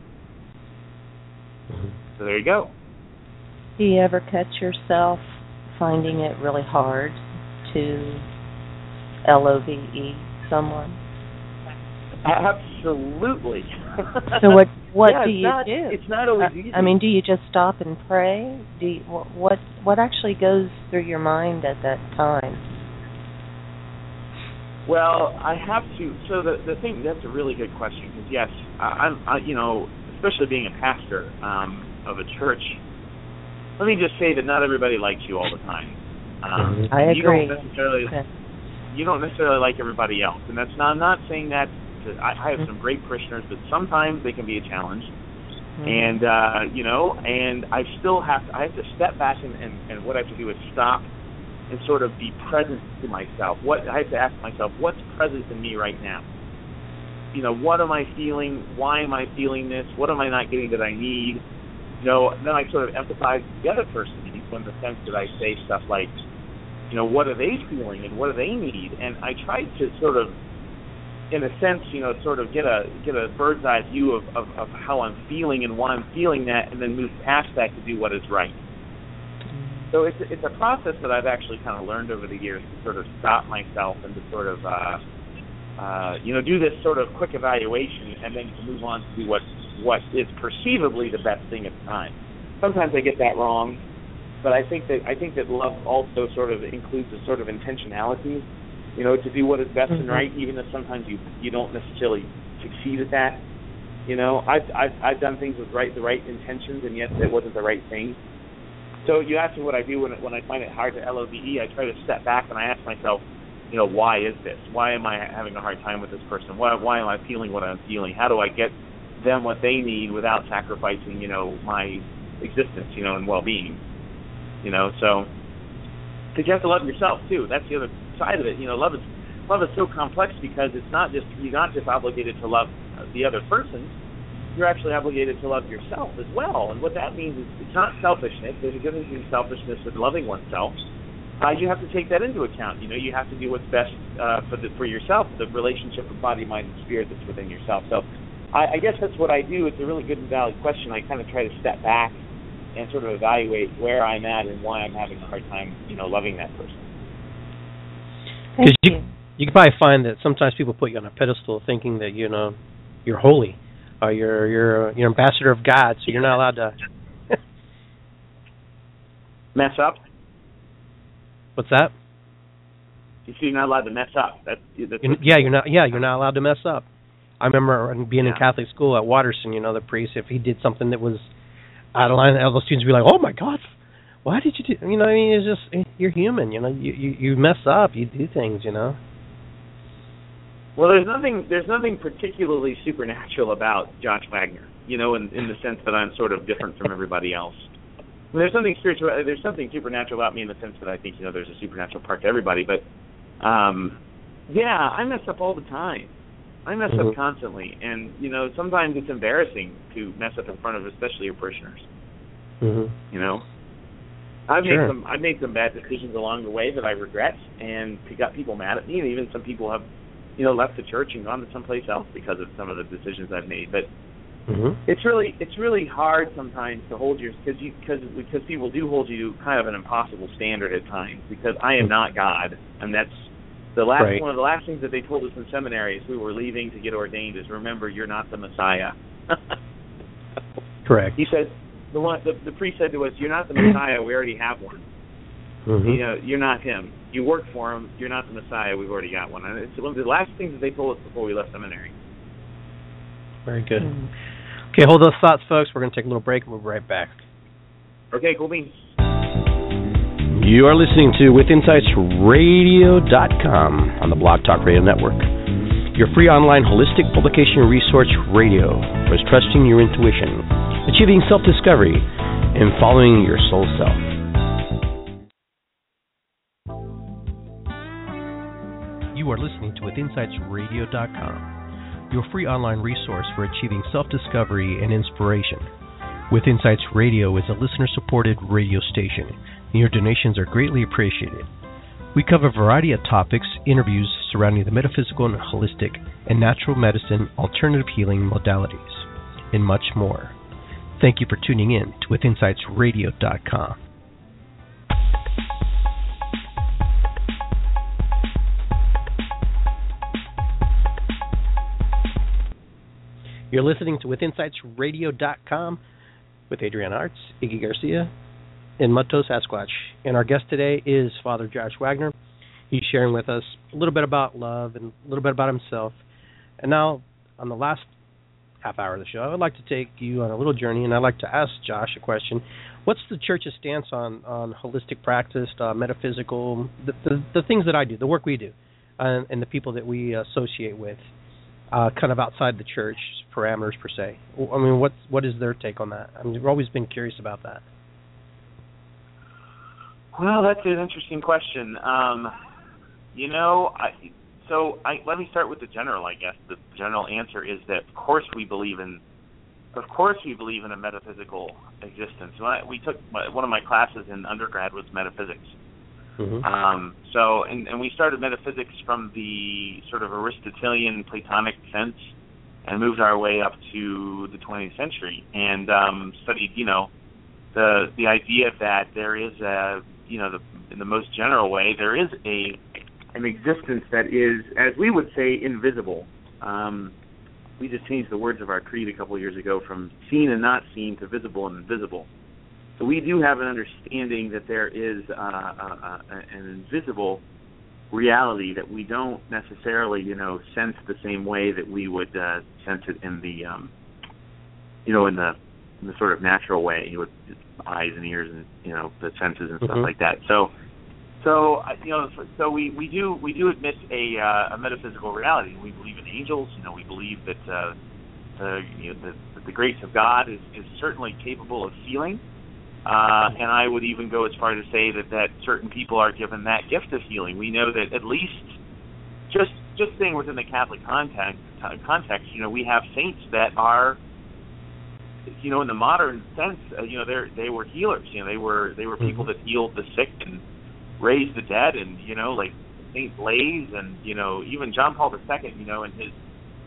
Mm-hmm. So there you go. Do you ever catch yourself finding it really hard to L O V E someone? Absolutely. So what what yeah, do you not, do? It's not always uh, easy. I mean, do you just stop and pray? Do you, what what actually goes through your mind at that time? Well, I have to. So the the thing, that's a really good question, because yes, I, I'm I, you know, especially being a pastor um, of a church. Let me just say that not everybody likes you all the time. Um, I you agree. Don't necessarily, Okay. You don't necessarily like everybody else, and that's not. I'm not saying that. To, I, I have some great parishioners, but sometimes they can be a challenge. Mm-hmm. And uh, you know, and I still have to. I have to step back, and, and, and what I have to do is stop and sort of be present to myself. What I have to ask myself, what's present in me right now? You know, what am I feeling? Why am I feeling this? What am I not getting that I need? You know, then I sort of empathize with the other person in the sense that I say stuff like, you know, what are they feeling and what do they need? And I try to sort of, in a sense, you know, sort of get a get a bird's eye view of, of, of how I'm feeling and why I'm feeling that, and then move past that to do what is right. So it's it's a process that I've actually kind of learned over the years to sort of stop myself and to sort of, uh, uh, you know, do this sort of quick evaluation and then to move on to do what what is perceivably the best thing at the time. Sometimes I get that wrong, but I think that I think that love also sort of includes a sort of intentionality, you know, to do what is best mm-hmm. and right, even if sometimes you you don't necessarily succeed at that. You know, I've I've I've done things with right the right intentions, and yet it wasn't the right thing. So you ask me what I do when when I find it hard to L O V E. I try to step back and I ask myself, you know, why is this? Why am I having a hard time with this person? Why why am I feeling what I'm feeling? How do I get them what they need without sacrificing, you know, my existence, you know, and well-being? You know, so because you have to love yourself too. That's the other side of it. You know, love is love is so complex because it's not just you're not just obligated to love the other person. You're actually obligated to love yourself as well. And what that means is it's not selfishness. There's a difference between selfishness and loving oneself. Uh, you have to take that into account. You know, you have to do what's best uh, for the, for yourself, the relationship of body, mind, and spirit that's within yourself. So I, I guess that's what I do. It's a really good and valid question. I kind of try to step back and sort of evaluate where I'm at and why I'm having a hard time, you know, loving that person. Because you, you can probably find that sometimes people put you on a pedestal thinking that, you know, you're holy. Or you're you're you're ambassador of God, so you're not allowed to mess up. What's that? You see, you're not allowed to mess up. That's, that's you're, yeah, you're not. Yeah, you're not allowed to mess up. I remember being yeah. in Catholic school at Watterson. You know, the priest, if he did something that was out of line, all the students would be like, "Oh my God, why did you do?" You know, I mean, it's just you're human. You know, you you, you mess up, you do things. You know. Well, there's nothing there's nothing particularly supernatural about Josh Wagner, you know, in, in the sense that I'm sort of different from everybody else. I mean, there's something spiritual, there's something supernatural about me in the sense that I think, you know, there's a supernatural part to everybody. But, um, yeah, I mess up all the time. I mess mm-hmm. up constantly. And, you know, sometimes it's embarrassing to mess up in front of especially your parishioners. Mm-hmm. You know? I've sure. made some I've made some bad decisions along the way that I regret and got people mad at me, and even some people have, you know, left the church and gone to someplace else because of some of the decisions I've made. But mm-hmm. it's really it's really hard sometimes to hold your because you because because people do hold you to kind of an impossible standard at times. Because I am not God, and that's the last right. one of the last things that they told us in seminary as we were leaving to get ordained is remember you're not the Messiah. Correct. He said the one the, the priest said to us, "You're not the Messiah. We already have one. Mm-hmm. You know, you're not him. You work for him. You're not the Messiah. We've already got one." And it's one of the last things that they told us before we left seminary. Very good. Mm-hmm. Okay, hold those thoughts, folks. We're going to take a little break and we'll be right back. Okay, cool beans. You are listening to with insights radio dot com on the Blog Talk Radio Network. Your free online holistic publication resource radio for trusting your intuition, achieving self-discovery, and following your soul self. You are listening to with insights radio dot com, your free online resource for achieving self-discovery and inspiration. With Insights Radio is a listener-supported radio station, and your donations are greatly appreciated. We cover a variety of topics, interviews surrounding the metaphysical and holistic and natural medicine, alternative healing modalities, and much more. Thank you for tuning in to with insights radio dot com. You're listening to with insights radio dot com with Adrienne Arts, Iggy Garcia, and Mudtoe Sasquatch. And our guest today is Father Josh Wagner. He's sharing with us a little bit about love and a little bit about himself. And now, on the last half hour of the show, I would like to take you on a little journey, and I'd like to ask Josh a question. What's the church's stance on, on holistic practice, uh, metaphysical, the, the, the things that I do, the work we do, uh, and the people that we associate with, uh, kind of outside the church parameters per se? I mean, what what is their take on that? I mean, we've always been curious about that. Well, that's an interesting question. Um, you know, I, so I, let me start with the general, I guess. The general answer is that, of course, we believe in, of course, we believe in a metaphysical existence. When I, we took one of my classes in undergrad was metaphysics. Mm-hmm. Um, so, and, and we started metaphysics from the sort of Aristotelian Platonic sense and moved our way up to the twentieth century and um, studied, you know, the the idea that there is a, you know, the, in the most general way, there is a an existence that is, as we would say, invisible. Um, we just changed the words of our creed a couple of years ago from seen and not seen to visible and invisible. So we do have an understanding that there is uh, uh, uh, an invisible reality that we don't necessarily, you know, sense the same way that we would uh, sense it in the, um, you know, in the in the sort of natural way with eyes and ears and you know the senses and stuff mm-hmm. like that. So, so you know, so we, we do we do admit a, uh, a metaphysical reality. We believe in angels. You know, we believe that uh, the you know the, that the grace of God is, is certainly capable of healing. Uh, and I would even go as far to say that, that certain people are given that gift of healing. We know that at least, just just staying within the Catholic context, context, you know, we have saints that are, you know, in the modern sense, uh, you know, they they were healers. You know, they were they were people that healed the sick and raised the dead, and you know, like Saint Blaise, and you know, even John Paul the Second. You know, in his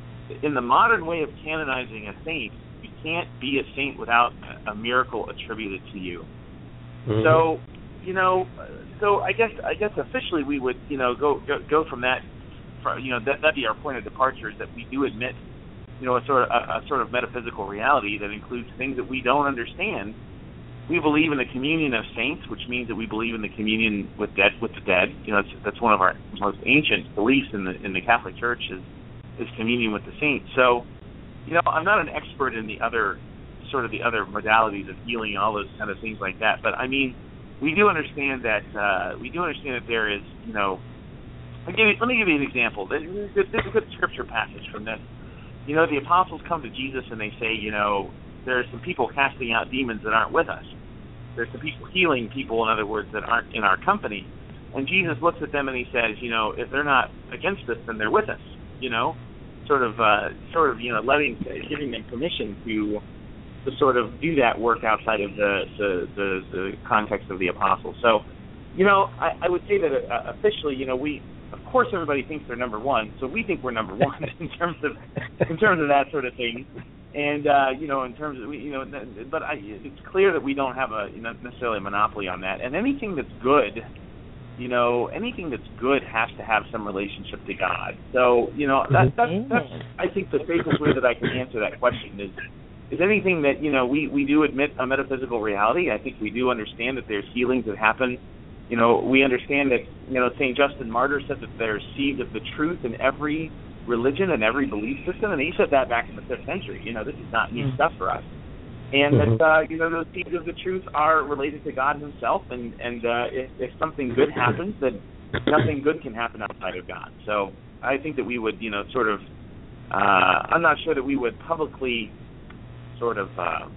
in the modern way of canonizing a saint. You can't be a saint without a miracle attributed to you. Mm-hmm. So, you know, so I guess I guess officially we would, you know, go go, go from that. For, you know, that that'd be our point of departure, is that we do admit, you know, a sort of a, a sort of metaphysical reality that includes things that we don't understand. We believe in the communion of saints, which means that we believe in the communion with dead with the dead. You know, that's, that's one of our most ancient beliefs in the in the Catholic Church is is communion with the saints. So. You know, I'm not an expert in the other, sort of the other modalities of healing and all those kind of things like that. But I mean, we do understand that uh, we do understand that there is, you know, I'll give you, let me give you an example. There's a good scripture passage from this. You know, the apostles come to Jesus and they say, you know, there are some people casting out demons that aren't with us. There's some people healing people, in other words, that aren't in our company. And Jesus looks at them and he says, you know, if they're not against us, then they're with us. You know. Sort of, uh, sort of, you know, letting, giving them permission to, to sort of do that work outside of the the, the, the context of the apostles. So, you know, I, I would say that uh, officially, you know, we, of course, everybody thinks they're number one, so we think we're number one in terms of, in terms of that sort of thing. And uh, you know, in terms of, you know, but I, it's clear that we don't have a, you know, necessarily a monopoly on that. And anything that's good. You know, anything that's good has to have some relationship to God. So, you know, that, that's, that's, I think, the safest way that I can answer that question is, is anything that, you know, we, we do admit a metaphysical reality. I think we do understand that there's healings that happen. You know, we understand that, you know, Saint Justin Martyr said that there's seeds of the truth in every religion and every belief system, and he said that back in the fifth century. You know, this is not new mm-hmm. stuff for us. And mm-hmm. that, uh, you know, those seeds of the truth are related to God himself, and, and uh, if, if something good happens, then nothing good can happen outside of God. So I think that we would, you know, sort of, uh, I'm not sure that we would publicly sort of, uh,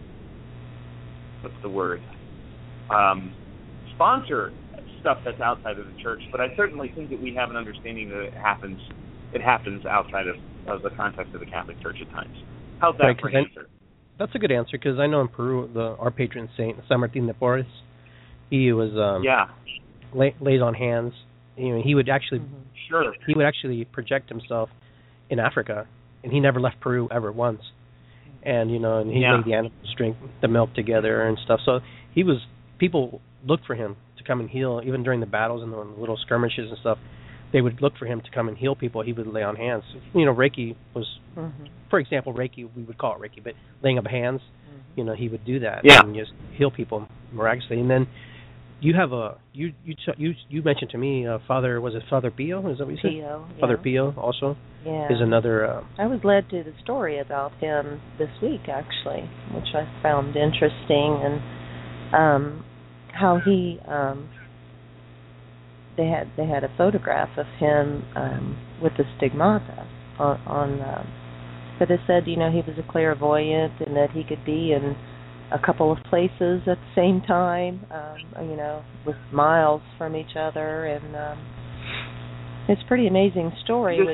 what's the word, um, sponsor stuff that's outside of the church, but I certainly think that we have an understanding that it happens, it happens outside of, of the context of the Catholic Church at times. How's that right, for an answer? That's a good answer, because I know in Peru, the our patron saint, San Martin de Porres, he was um, yeah lay, lays on hands. You know, he would actually mm-hmm. sure he would actually project himself in Africa, and he never left Peru ever once. And you know, and he yeah. made the animals drink the milk together and stuff. So he was people looked for him to come and heal, even during the battles and the little skirmishes and stuff. They would look for him to come and heal people. He would lay on hands. You know, Reiki was, mm-hmm. for example, Reiki, we would call it Reiki, but laying of hands, mm-hmm. you know, he would do that yeah. and just heal people miraculously. And then you have a, you you you you mentioned to me, uh, Father, was it Father Pio? Is that what you said? Pio, yeah. Father Pio also yeah. is another. Uh, I was led to the story about him this week, actually, which I found interesting, and um, how he... Um, They had they had a photograph of him um, with the stigmata on, on um, but it said, you know, he was a clairvoyant and that he could be in a couple of places at the same time, um, you know, with miles from each other, and um, it's a pretty amazing story. Is this, which,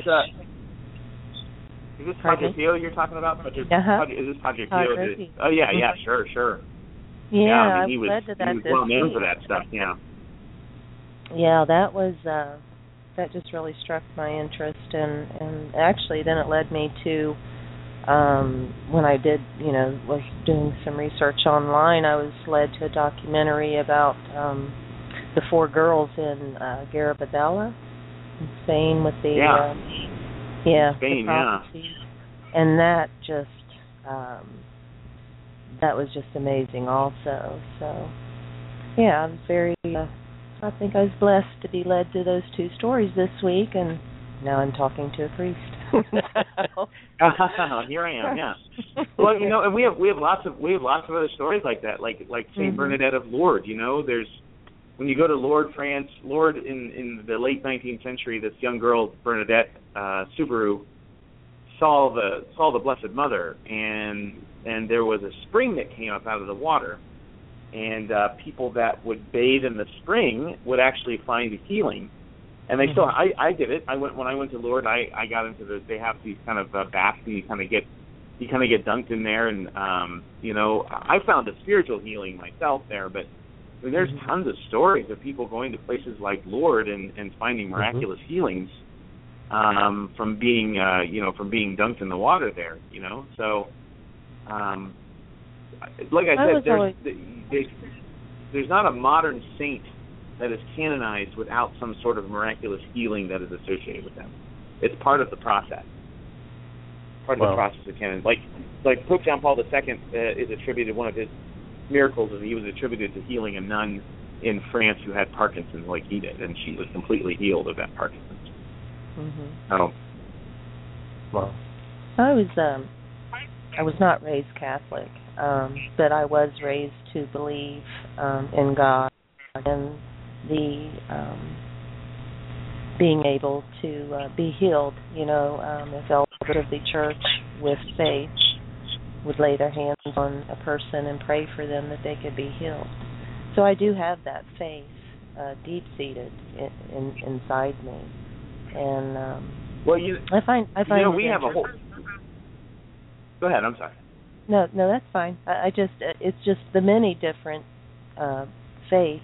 uh, is this Padre Pio you're talking about? Padre, uh-huh. Padre, is this Padre Pio? Padre Did, oh yeah, yeah, sure, sure. Yeah, yeah I mean, he I was, led to that he was this well known week. for that stuff. Yeah. Yeah, that was uh, that just really struck my interest, and, and actually then it led me to um, when I did, you know, was doing some research online. I was led to a documentary about um, the four girls in uh, Garabandal in Spain with the yeah, uh, yeah, Spain, the prophecies. Yeah, and that just um, that was just amazing, also. So yeah, I was very. Uh, I think I was blessed to be led to those two stories this week, and now I'm talking to a priest. Here I am. Yeah. Well, you know, and we have we have lots of we have lots of other stories like that, like like Saint mm-hmm. Bernadette of Lourdes. You know, there's when you go to Lourdes, France, Lourdes in in the late nineteenth century, this young girl Bernadette uh, Soubirous saw the saw the Blessed Mother, and and there was a spring that came up out of the water, and uh, people that would bathe in the spring would actually find healing. And they mm-hmm. still, I, I did it. I went when I went to Lourdes. I, I got into the. They have these kind of uh, baths, and you kind of get, you kind of get dunked in there, and um, you know, I found a spiritual healing myself there. But I mean, there's mm-hmm. tons of stories of people going to places like Lourdes and, and finding miraculous mm-hmm. healings um, from being, uh, you know, from being dunked in the water there. You know, so um, like I said, I there's always... there's there's not a modern saint that is canonized without some sort of miraculous healing that is associated with them. It's part of the process. Part of wow. the process of canon. Like like Pope John Paul the Second uh, is attributed, one of his miracles is he was attributed to healing a nun in France who had Parkinson's like he did, and she was completely healed of that Parkinson's. Mm-hmm. Oh. Wow. I was um I was not raised Catholic, um, but I was raised to believe um, in God and the um, being able to uh, be healed, you know, um, if elders of the church with faith would lay their hands on a person and pray for them that they could be healed. So I do have that faith uh, deep-seated in, in, inside me, and um, well, you, I find I find you know, we have a whole. Go ahead. I'm sorry. No, no, that's fine. I, I just it's just the many different uh, faiths.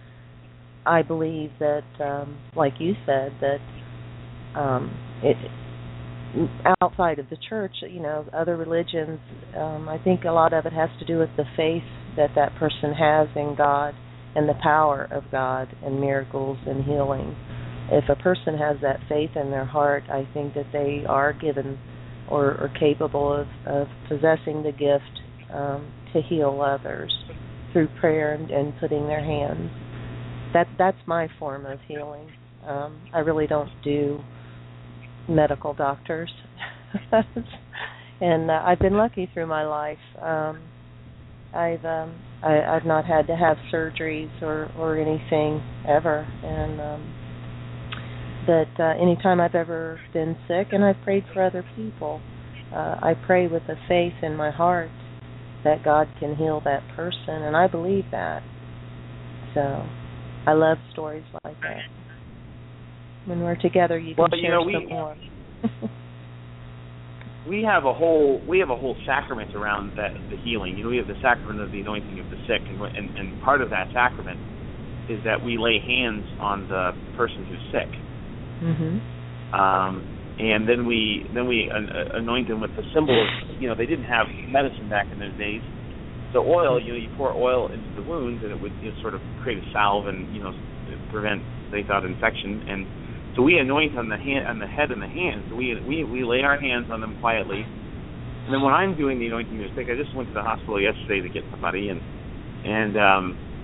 I believe that, um, like you said, that um, it outside of the church, you know, other religions, um, I think a lot of it has to do with the faith that that person has in God and the power of God and miracles and healing. If a person has that faith in their heart, I think that they are given or, or capable of, of possessing the gift um, to heal others through prayer and, and putting their hands. That that's my form of healing. Um, I really don't do medical doctors, and uh, I've been lucky through my life. Um, I've um, I, I've not had to have surgeries or, or anything ever, and um, but uh, anytime I've ever been sick, and I've prayed for other people, uh, I pray with a faith in my heart that God can heal that person, and I believe that. So. I love stories like that. When we're together, you can well, share you know, we, some more. we have a whole we have a whole sacrament around that the healing. You know, we have the sacrament of the anointing of the sick, and and, and part of that sacrament is that we lay hands on the person who's sick. Mm-hmm. Um, and then we then we uh, anoint them with the symbol of, you know, they didn't have medicine back in those days. The oil, you know, you pour oil into the wounds, and it would, you know, sort of create a salve and, you know, prevent, they thought, infection. And so we anoint on the hand, on the head and the hands. We we we lay our hands on them quietly. And then when I'm doing the anointing of the sick, I just went to the hospital yesterday to get somebody, and and um,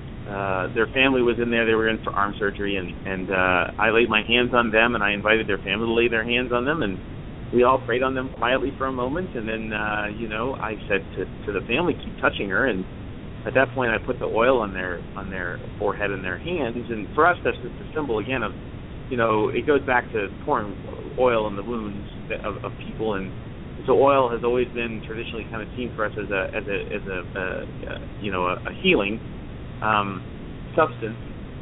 uh, their family was in there. They were in for arm surgery, and and uh, I laid my hands on them, and I invited their family to lay their hands on them, and we all prayed on them quietly for a moment, and then, uh, you know, I said to, to the family, keep touching her, and at that point I put the oil on their on their forehead and their hands, and for us that's just a symbol, again, of, you know, it goes back to pouring oil on the wounds of, of people, and so oil has always been traditionally kind of seen for us as a, as a, as a, uh, you know, a, a healing um, substance,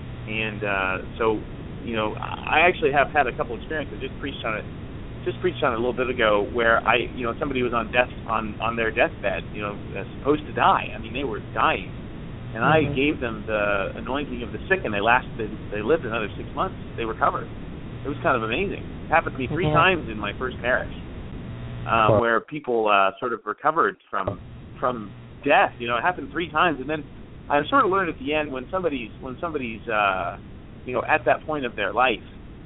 and uh, so, you know, I actually have had a couple experiences, just preached on it, just preached on it a little bit ago, where I, you know, somebody was on death on, on their deathbed, you know, uh, supposed to die. I mean, they were dying, and mm-hmm. I gave them the anointing of the sick, and they lasted. They lived another six months. They recovered. It was kind of amazing. It happened to me three mm-hmm. times in my first parish, uh, wow. where people uh, sort of recovered from from death. You know, it happened three times, and then I sort of learned at the end when somebody's when somebody's uh, you know, at that point of their life,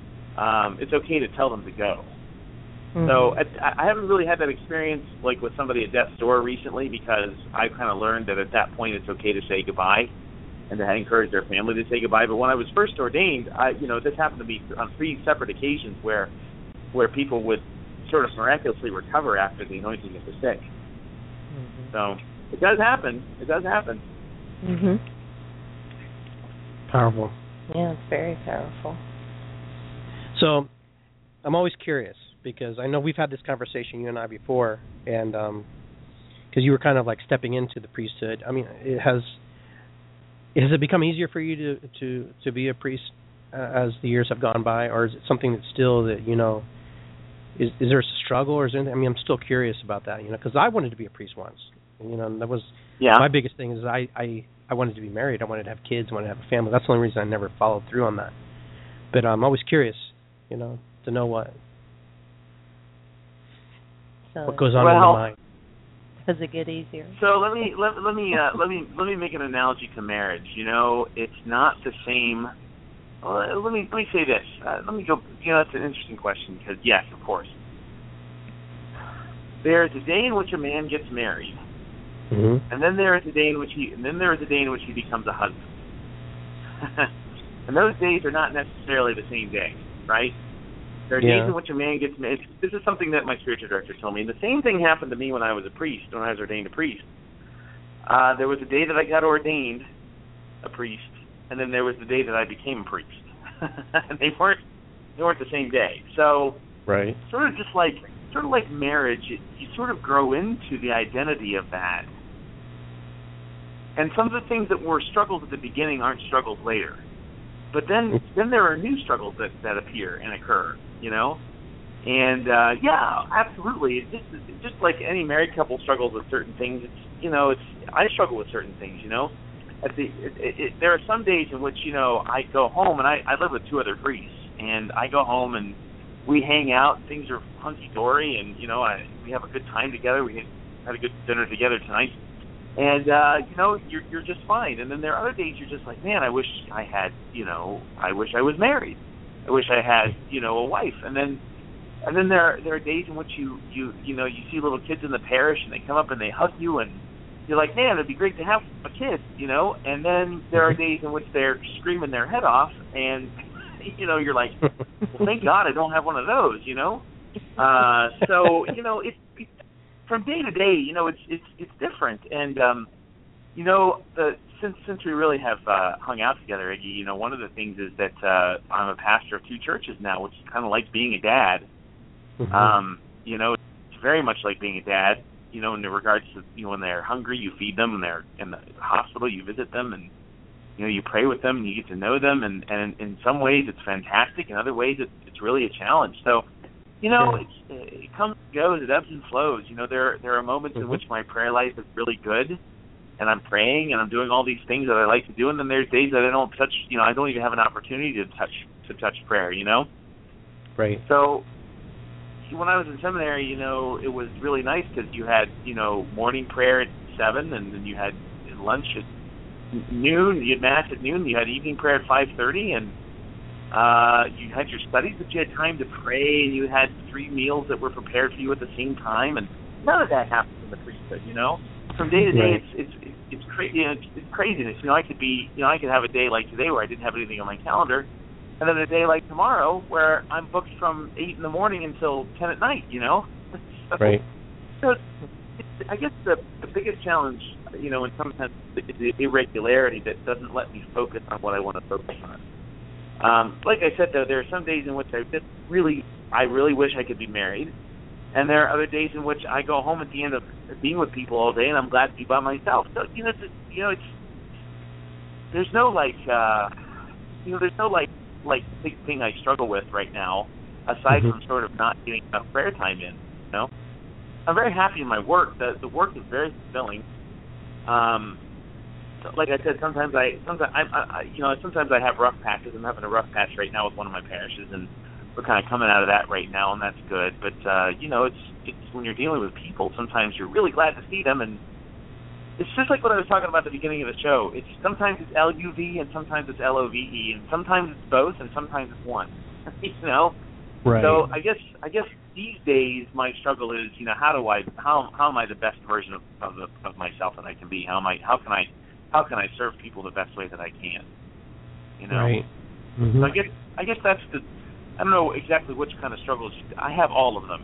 um, it's okay to tell them to go. Mm-hmm. So I, I haven't really had that experience like with somebody at death's door recently, because I kind of learned that at that point it's okay to say goodbye and to encourage their family to say goodbye. But when I was first ordained, I, you know, this happened to me on three separate occasions where where people would sort of miraculously recover after the anointing of the sick. Mm-hmm. So it does happen. It does happen. Mhm. Powerful. Yeah, it's very powerful. So, I'm always curious because I know we've had this conversation, you and I, before, and um, because you were kind of like stepping into the priesthood. I mean, it has has it become easier for you to to, to be a priest uh, as the years have gone by, or is it something that's still that you know is is there a struggle, or is there, I mean, I'm still curious about that, you know, because I wanted to be a priest once, you know, and that was yeah. my biggest thing is I, I I wanted to be married, I wanted to have kids, I wanted to have a family. That's the only reason I never followed through on that. But I'm always curious, you know, to know what So what goes on well, in your mind. does it get easier? So let me let, let me uh, let me let me make an analogy to marriage. You know, it's not the same. Well, let me let me say this. Uh, let me go. You know, that's an interesting question because yes, of course, there is a day in which a man gets married, Mm-hmm. and then there is a day in which he and then there is a day in which he becomes a husband. And those days are not necessarily the same day, right? There are Yeah. days in which a man gets married. This is something that my spiritual director told me. And the same thing happened to me when I was a priest, when I was ordained a priest. Uh, there was a day that I got ordained a priest, and then there was the day that I became a priest. And they weren't they weren't the same day. So Right. sort of just like sort of like marriage, it, you sort of grow into the identity of that. And some of the things that were struggles at the beginning aren't struggles later. But then then there are new struggles that, that appear and occur, you know? And, uh, yeah, absolutely. It's just, it's just like any married couple struggles with certain things. It's, you know, it's I struggle with certain things, you know? At the it, it, it, there are some days in which, you know, I go home, and I, I live with two other priests, and I go home and we hang out, and things are hunky-dory, and, you know, I, we have a good time together. We had a good dinner together tonight. And, uh, you know, you're you're just fine. And then there are other days you're just like, man, I wish I had, you know, I wish I was married. I wish I had, you know, a wife. And then and then there are, there are days in which you, you, you know, you see little kids in the parish and they come up and they hug you and you're like, man, it'd be great to have a kid, you know. And then there are days in which they're screaming their head off and, you know, you're like, well, thank God I don't have one of those, you know. Uh, so, you know, it's, it's from day to day, you know, it's it's it's different, and um, you know, the since since we really have uh, hung out together, Iggy, you know, one of the things is that uh, I'm a pastor of two churches now, which is kind of like being a dad. Mm-hmm. Um, you know, it's very much like being a dad. You know, in the regards to, you know, when they're hungry, you feed them. When they're in the hospital, you visit them, and you know, you pray with them, and you get to know them. And, and in some ways, it's fantastic. In other ways, it's it's really a challenge. So. You know, it's, it comes and goes. It ebbs and flows. You know, there there are moments mm-hmm. in which my prayer life is really good, and I'm praying and I'm doing all these things that I like to do. And then there's days that I don't touch. You know, I don't even have an opportunity to touch to touch prayer. You know, Right. so when I was in seminary, you know, it was really nice because you had, you know, morning prayer at seven, and then you had lunch at noon. You had mass at noon. You had evening prayer at five thirty, and Uh, you had your studies, but you had time to pray, and you had three meals that were prepared for you at the same time, and none of that happens in the priesthood. You know, from day to day, Right. it's it's it's, cra- you know, it's it's craziness. You know, I could be, you know, I could have a day like today where I didn't have anything on my calendar, and then a day like tomorrow where I'm booked from eight in the morning until ten at night. You know, so, Right. So it's, I guess the the biggest challenge, you know, in some sense, is the irregularity that doesn't let me focus on what I want to focus on. Um, like I said, though, there are some days in which I just really, I really wish I could be married, and there are other days in which I go home at the end of being with people all day, and I'm glad to be by myself. So you know, it's, you know, it's there's no like, uh, you know, there's no like like big thing I struggle with right now, aside mm-hmm. from sort of not getting enough prayer time in. You know, I'm very happy in my work. The the work is very fulfilling. Um, Like I said, sometimes I, sometimes I, I, you know, sometimes I have rough patches. I'm having a rough patch right now with one of my parishes, and we're kind of coming out of that right now, and that's good. But uh, you know, it's it's when you're dealing with people, sometimes you're really glad to see them, and it's just like what I was talking about at the beginning of the show. It's sometimes it's L U V and sometimes it's L O V E, and sometimes it's both, and sometimes it's one. You know, Right. so I guess I guess these days my struggle is, you know, how do I how how am I the best version of of, the, of myself that I can be? How am I how can I How can I serve people the best way that I can? You know. Right. Mm-hmm. So I guess I guess that's the I don't know exactly which kind of struggles. I have all of them.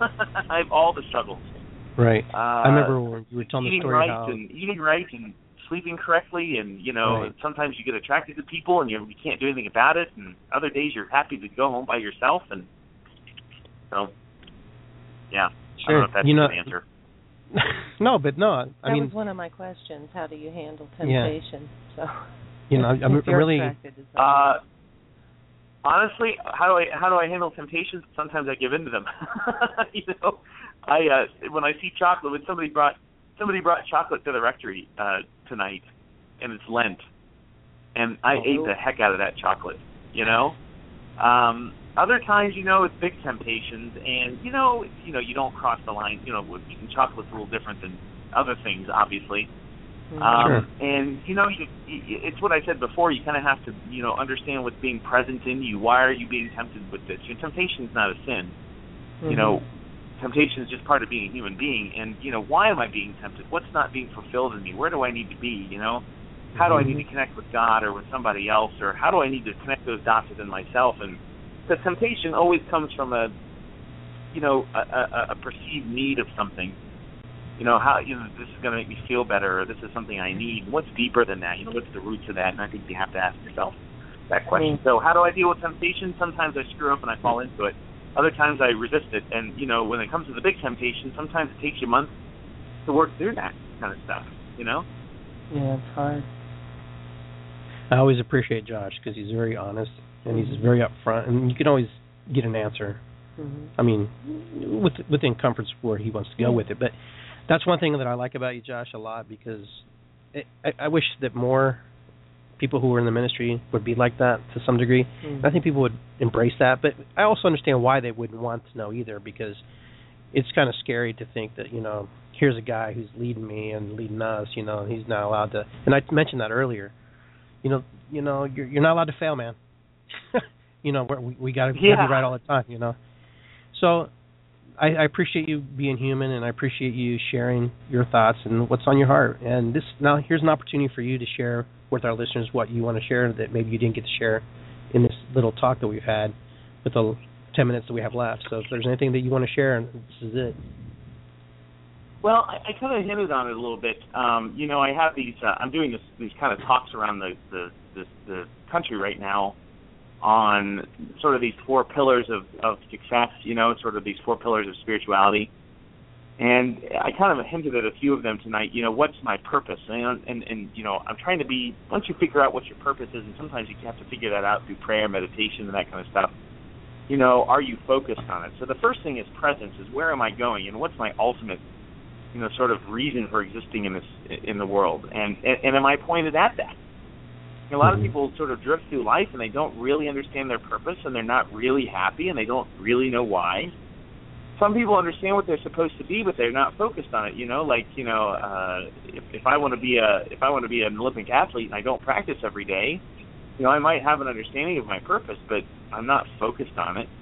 I have all the struggles. Right. Uh, I remember when you were telling the story right how and eating right and sleeping correctly, and you know right. sometimes you get attracted to people and you you can't do anything about it, and other days you're happy to go home by yourself, and so yeah. Sure. I don't know if that's you know, a good answer. No, but no. I that mean, was one of my questions. How do you handle temptation? Yeah. So, you know, I'm if you're really. attracted to Uh, honestly, how do I how do I handle temptations? Sometimes I give in to them. you know, I uh, when I see chocolate, when somebody brought somebody brought chocolate to the rectory uh, tonight, and it's Lent, and I oh. ate the heck out of that chocolate. You know, um, other times, you know, it's big temptations, and you know, it's, you know, you don't cross the line. You know, eating chocolate's a little different than other things, obviously. Sure. Um, and, you know, you, you, it's what I said before. You kind of have to, you know, understand what's being present in you. Why are you being tempted with this? Your temptation is not a sin. Mm-hmm. You know, temptation is just part of being a human being. And, you know, why am I being tempted? What's not being fulfilled in me? Where do I need to be, you know? How do I need to connect with God or with somebody else? Or how do I need to connect those dots within myself? And the temptation always comes from a, you know, a, a, a perceived need of something. You know, how, you know, this is going to make me feel better, or this is something I need. What's deeper than that? You know, what's the roots of that? And I think you have to ask yourself that question. Mm-hmm. So how do I deal with temptation? Sometimes I screw up and I fall into it. Other times I resist it. And, you know, when it comes to the big temptation, sometimes it takes you months to work through that kind of stuff, you know? Yeah, it's hard. I always appreciate Josh because he's very honest and he's very upfront, and you can always get an answer. Mm-hmm. I mean, with, within comforts where he wants to go mm-hmm. with it. But that's one thing that I like about you, Josh, a lot, because it, I, I wish that more people who are in the ministry would be like that to some degree. Mm-hmm. I think people would embrace that, but I also understand why they wouldn't want to know either, because it's kind of scary to think that, you know, here's a guy who's leading me and leading us, you know, and he's not allowed to. And I mentioned that earlier. You know, you know, you're you're not allowed to fail, man. you know, we we got to yeah. be right all the time, you know. So I, I appreciate you being human, and I appreciate you sharing your thoughts and what's on your heart. And this now here's an opportunity for you to share with our listeners what you want to share that maybe you didn't get to share in this little talk that we've had with the ten minutes that we have left. So if there's anything that you want to share, this is it. Well, I, I kind of hinted on it a little bit. Um, you know, I have these. Uh, I'm doing this, these kind of talks around the the, the the country right now on sort of these four pillars of, of success. You know, sort of these four pillars of spirituality. And I kind of hinted at a few of them tonight. You know, what's my purpose? And and, and you know, I'm trying to be. Once you figure out what your purpose is, and sometimes you have to figure that out through prayer, meditation, and that kind of stuff. You know, are you focused on it? So the first thing is presence. Is where am I going, and what's my ultimate, you know, sort of reason for existing in this in the world, and and, and am I pointed at that? You know, a lot of people sort of drift through life and they don't really understand their purpose, and they're not really happy, and they don't really know why. Some people understand what they're supposed to be, but they're not focused on it. You know, like you know, uh, if, if I want to be a if I want to be an Olympic athlete and I don't practice every day, you know, I might have an understanding of my purpose, but I'm not focused on it.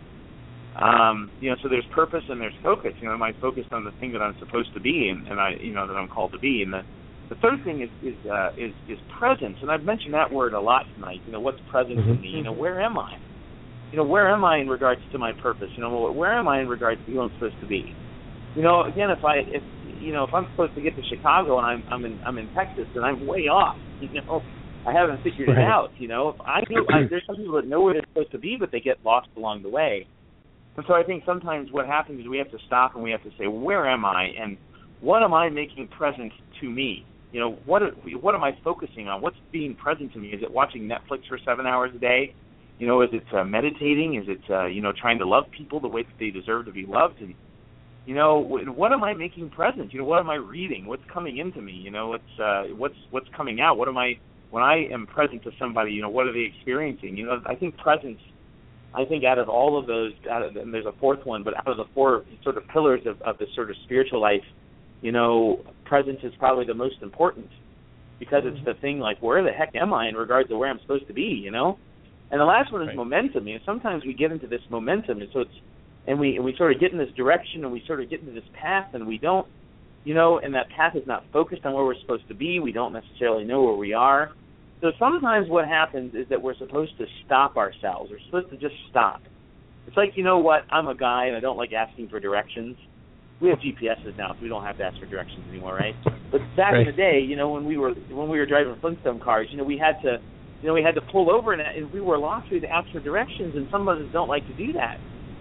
Um, you know, so there's purpose and there's focus. You know, am I focused on the thing that I'm supposed to be, and, and I, you know, that I'm called to be? And the, the third thing is is, uh, is is presence, and I've mentioned that word a lot tonight. You know, what's present mm-hmm. in me? You know, where am I? You know, where am I in regards to my purpose? You know, where am I in regards to who I'm supposed to be? You know, again, if I, if you know, if I'm supposed to get to Chicago and I'm I'm in I'm in Texas and I'm way off, you know, I haven't figured right. it out. You know, if I knew, I, there's some people that know where they're supposed to be, but they get lost along the way. And so I think sometimes what happens is we have to stop and we have to say, where am I, and what am I making present to me? You know, what what am I focusing on? What's being present to me? Is it watching Netflix for seven hours a day? You know, is it uh, meditating? Is it, uh, you know, trying to love people the way that they deserve to be loved? And, you know, what am I making present? You know, what am I reading? What's coming into me? You know, what's uh, what's what's coming out? What am I, when I am present to somebody, you know, what are they experiencing? You know, I think presence, I think out of all of those, out of, and there's a fourth one, but out of the four sort of pillars of, of this sort of spiritual life, you know, presence is probably the most important, because it's the thing like, where the heck am I in regards to where I'm supposed to be, you know? And the last one is right. momentum. You know, sometimes we get into this momentum, and so it's, and we and we sort of get in this direction, and we sort of get into this path, and we don't, you know, and that path is not focused on where we're supposed to be. We don't necessarily know where we are. So sometimes what happens is that we're supposed to stop ourselves. We're supposed to just stop It's like, you know what, I'm a guy and I don't like asking for directions. We have G P S's now, so we don't have to ask for directions anymore, right? But back right. in the day, you know, when we were when we were driving Flintstone cars, you know, we had to, you know, we had to pull over and, and we were lost. We had to ask for directions, and some of us don't like to do that.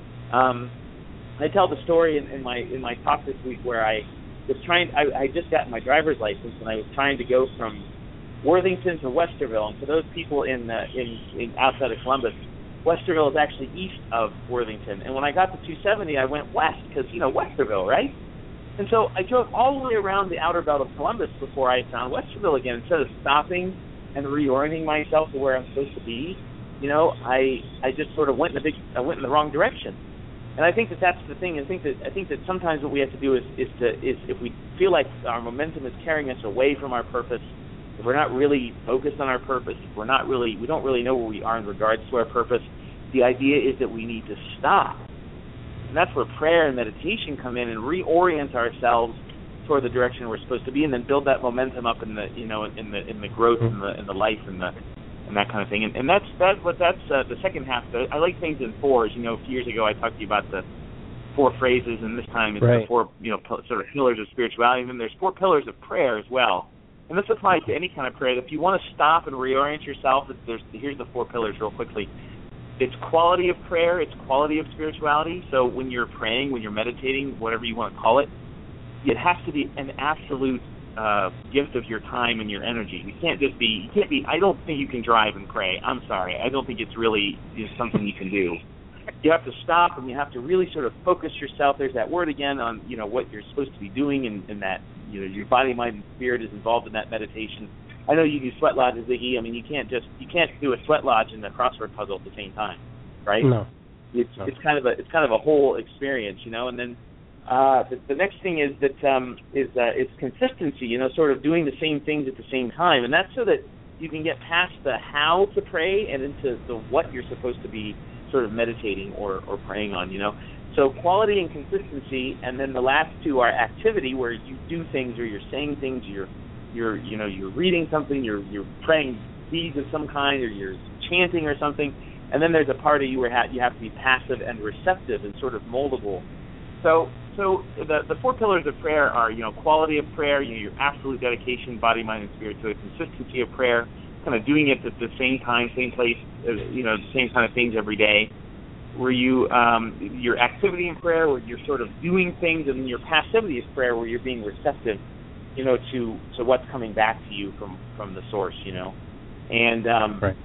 Um, I tell the story in, in my in my talk this week where I was trying. I, I just got my driver's license, and I was trying to go from Worthington to Westerville. And for those people in uh, in, in outside of Columbus, Westerville is actually east of Worthington. And when I got to two seventy, I went west because, you know, Westerville, right? And so I drove all the way around the outer belt of Columbus before I found Westerville again. Instead of stopping and reorienting myself to where I'm supposed to be, you know, I I just sort of went in the big I went in the wrong direction. And I think that that's the thing. I think that I think that sometimes what we have to do is is to is if we feel like our momentum is carrying us away from our purpose, if we're not really focused on our purpose, if we're not really, we don't really know where we are in regards to our purpose, the idea is that we need to stop. And that's where prayer and meditation come in and reorient ourselves toward the direction we're supposed to be, and then build that momentum up in the, you know, in the in the growth and the in the life and the and that kind of thing. And, and that's that's what that's uh, the second half. I like things in fours. You know, a few years ago I talked to you about the four phrases, and this time it's right. the four, you know, sort of pillars of spirituality. And then there's four pillars of prayer as well. And this applies to any kind of prayer. If you want to stop and reorient yourself, there's here's the four pillars real quickly. It's quality of prayer. It's quality of spirituality. So when you're praying, when you're meditating, whatever you want to call it, it has to be an absolute uh, gift of your time and your energy. You can't just be. You can't be. I don't think you can drive and pray. I'm sorry. I don't think it's really you know, something you can do. You have to stop and you have to really sort of focus yourself. There's that word again on you know what you're supposed to be doing, and, and that you know your body, mind, and spirit is involved in that meditation. I know you do sweat lodges, Ziggy. I mean, you can't just you can't do a sweat lodge and a crossword puzzle at the same time, right? No. It's no. it's kind of a it's kind of a whole experience, you know. And then uh, the, the next thing is that um, is uh, is consistency. You know, sort of doing the same things at the same time, and that's so that you can get past the how to pray and into the what you're supposed to be sort of meditating or, or praying on, you know. So quality and consistency, and then the last two are activity, where you do things or you're saying things, you're you're you know you're reading something, you're you're praying deeds of some kind, or you're chanting or something. And then there's a part of you where you have to be passive and receptive and sort of moldable. So so the the four pillars of prayer are you know quality of prayer, you know your absolute dedication, body, mind, and spirit to it. Consistency of prayer, kind of doing it at the same time, same place, you know, the same kind of things every day. Where you, um, your activity in prayer, where you're sort of doing things, and then your passivity is prayer, where you're being receptive, you know, to, to what's coming back to you from, from the source, you know. And um, right.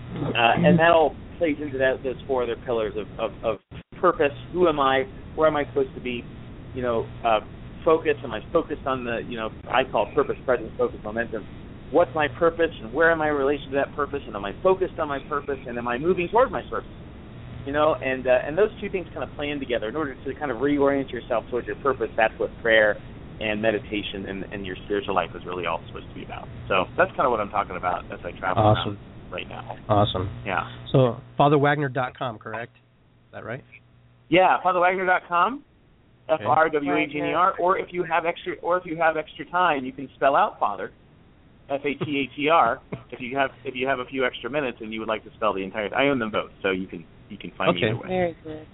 uh, and that all plays into that, those four other pillars of, of, of purpose. Who am I? Where am I supposed to be? You know, uh, focus. Am I focused on the, you know, I call purpose, presence, focus, momentum. What's my purpose, and where am I in relation to that purpose, and am I focused on my purpose, and am I moving toward my purpose? You know, and uh, and those two things kind of plan together. In order to kind of reorient yourself towards your purpose, that's what prayer and meditation and, and your spiritual life is really all supposed to be about. So that's kind of what I'm talking about as I travel awesome. around right now. Awesome. Yeah. So father wagner dot com, correct? Is that right? Yeah, father wagner dot com, F R W A G N E R, or if you have extra, or if you have extra time, you can spell out Father, F A T A T R. If you have if you have a few extra minutes and you would like to spell the entire, I own them both, so you can. You can find okay. me either way. Very good.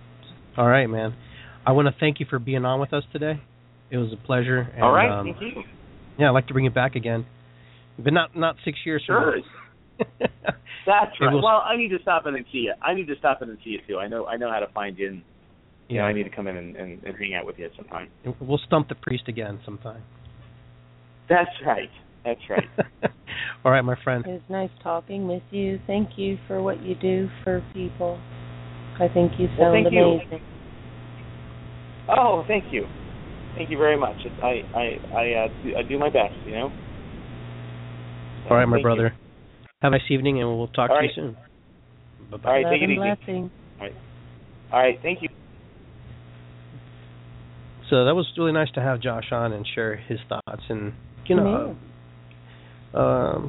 All right, man. I want to thank you for being on with us today. It was a pleasure. And, All right, um, thank you. Yeah, I'd like to bring it back again, but not not six years sure. from now. That's right. We'll, well, I need to stop in and see you. I need to stop in and see you too. I know I know how to find you. And, yeah, you know, I need to come in and, and, and hang out with you sometime. We'll stump the priest again sometime. That's right. That's right. All right, my friend. It was nice talking with you. Thank you for what you do for people. I think you sound well, thank amazing. You. Oh, thank you. Thank you very much. I I I, uh, do, I do my best, you know. So, all right, my thank brother. You. Have a nice evening, and we'll talk all to right. you soon. Bye-bye. All right, Love take it and easy. blessing. All right. All right, thank you. So that was really nice to have Josh on and share his thoughts, and you know. Uh, um,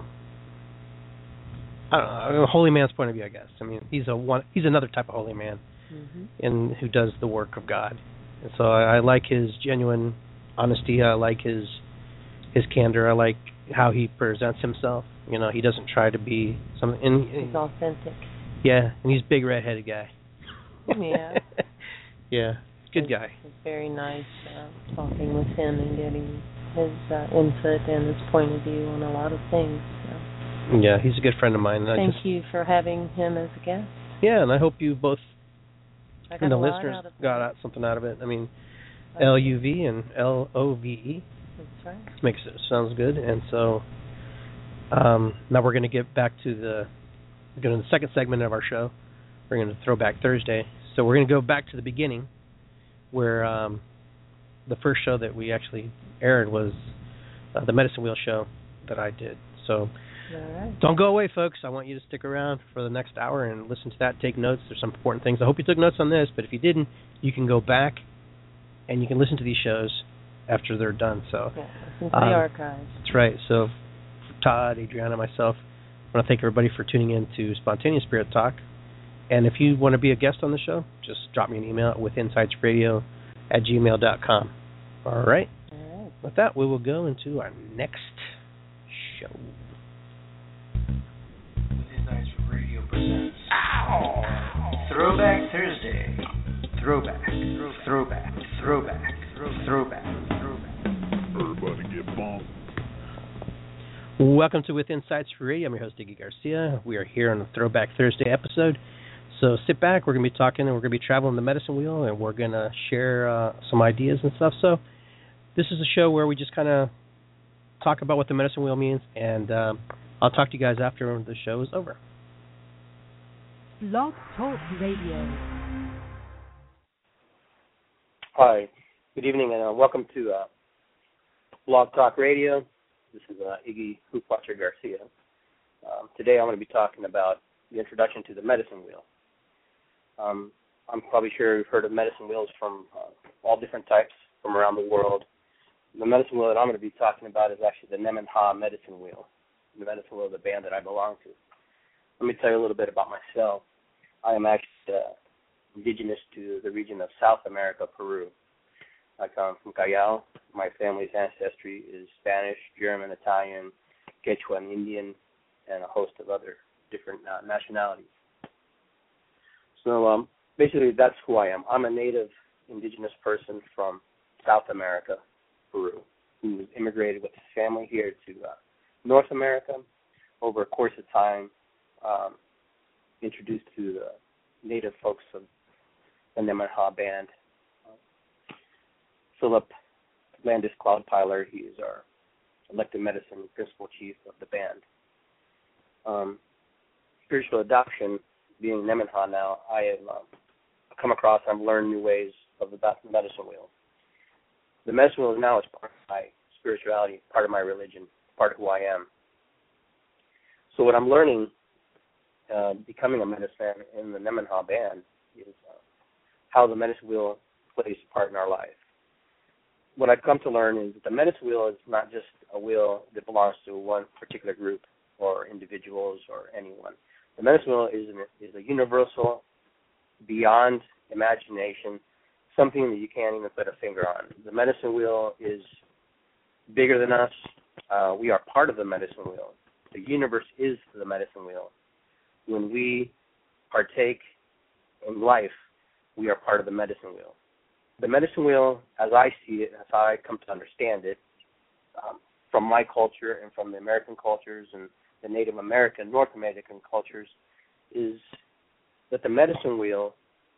I don't know, a holy man's point of view, I guess. I mean, he's a one. He's another type of holy man, mm-hmm. and who does the work of God. And so I, I like his genuine honesty. I like his his candor. I like how he presents himself. You know, he doesn't try to be some. And, He's authentic. Yeah, and he's a big red-headed guy. Yeah. Yeah, good guy. It's very nice uh, talking with him and getting his uh, input and his point of view on a lot of things. So. Yeah, he's a good friend of mine. And Thank I just, you for having him as a guest. Yeah, and I hope you both I got and the a lot listeners out of got out something out of it. I mean, L U V and L O V E. That's right. Makes it sounds good, and so um, now we're going to get back to the we're going to the second segment of our show. We're going to Throwback Thursday. So we're going to go back to the beginning, where um, the first show that we actually aired was uh, the Medicine Wheel show that I did. So All right. don't go away, folks. I want you to stick around for the next hour and listen to that, take notes. There's some important things. I hope you took notes on this, but if you didn't, you can go back and you can listen to these shows after they're done. So Yeah, listen to um, the archives. That's right. So Todd, Adriana, myself, I want to thank everybody for tuning in to Spontaneous Spirit Talk. And if you want to be a guest on the show, just drop me an email at withinsightsradio at gmail dot com. All right. All right. With that, we will go into our next show. Insights Radio presents Throwback Thursday. Throwback, throwback, throwback, throwback, throwback. Everybody get bumped. Welcome to Within Sights Radio. I'm your host, Iggy Garcia. We are here on the Throwback Thursday episode. So sit back. We're going to be talking, and we're going to be traveling the medicine wheel, and we're going to share uh, some ideas and stuff. So this is a show where we just kind of talk about what the medicine wheel means, and um, I'll talk to you guys after the show is over. Blog Talk Radio. Hi. Good evening, and uh, welcome to uh, Blog Talk Radio. This is uh, Iggy Hoopwatcher Garcia. Um, today I'm going to be talking about the introduction to the medicine wheel. Um, I'm probably sure you've heard of medicine wheels from uh, all different types from around the world. The medicine wheel that I'm going to be talking about is actually the Nemenhah medicine wheel, the medicine wheel of the band that I belong to. Let me tell you a little bit about myself. I am actually uh, indigenous to the region of South America, Peru. I come from Callao. My family's ancestry is Spanish, German, Italian, Quechua, and Indian, and a host of other different uh, nationalities. So um, basically, that's who I am. I'm a native indigenous person from South America, Peru, who immigrated with his family here to uh, North America over a course of time, um, introduced to the native folks of the Nemenhah band. Uh, Philip Landis Cloudpiler, he is our elected medicine principal chief of the band. Um, spiritual adoption, being Nemenhah now, I have um, come across and I've learned new ways of the medicine wheel. The medicine wheel now is part of my spirituality, part of my religion, part of who I am. So what I'm learning, uh, becoming a medicine in the Nemenhah band, is uh, how the medicine wheel plays a part in our life. What I've come to learn is that the medicine wheel is not just a wheel that belongs to one particular group or individuals or anyone. The medicine wheel is, an, is a universal, beyond imagination, something that you can't even put a finger on. The medicine wheel is bigger than us. Uh, we are part of the medicine wheel. The universe is the medicine wheel. When we partake in life, we are part of the medicine wheel. The medicine wheel, as I see it, as I come to understand it, um, from my culture and from the American cultures and the Native American, North American cultures, is that the medicine wheel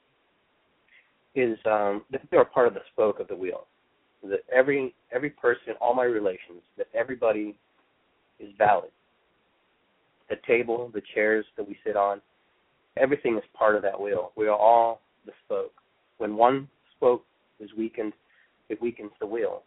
is um, that they are part of the spoke of the wheel. That every every person, all my relations, that everybody is valid. The table, the chairs that we sit on, everything is part of that wheel. We are all the spoke. When one spoke is weakened, it weakens the wheel.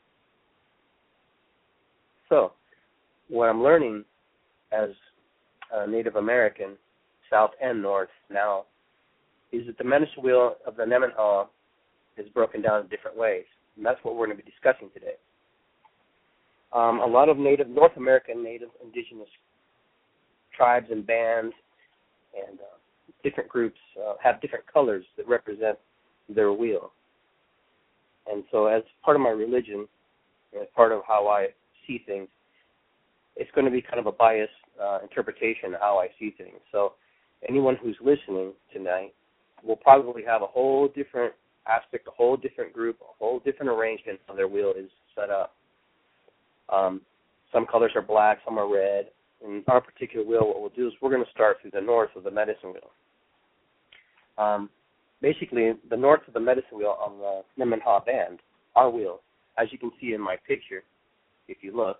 So, what I'm learning as a Native American, South and North now, is that the medicine wheel of the Nemenhah is broken down in different ways. And that's what we're going to be discussing today. Um, a lot of Native, North American Native indigenous tribes and bands and uh, different groups uh, have different colors that represent their wheel. And so as part of my religion, as part of how I see things, it's going to be kind of a biased uh, interpretation of how I see things. So anyone who's listening tonight, will probably have a whole different aspect, a whole different group, a whole different arrangement of their wheel is set up. Um, some colors are black, some are red. In our particular wheel, what we'll do is we're going to start through the north of the medicine wheel. Um, basically, the north of the medicine wheel on the Nemenhah band, our wheel, as you can see in my picture, if you look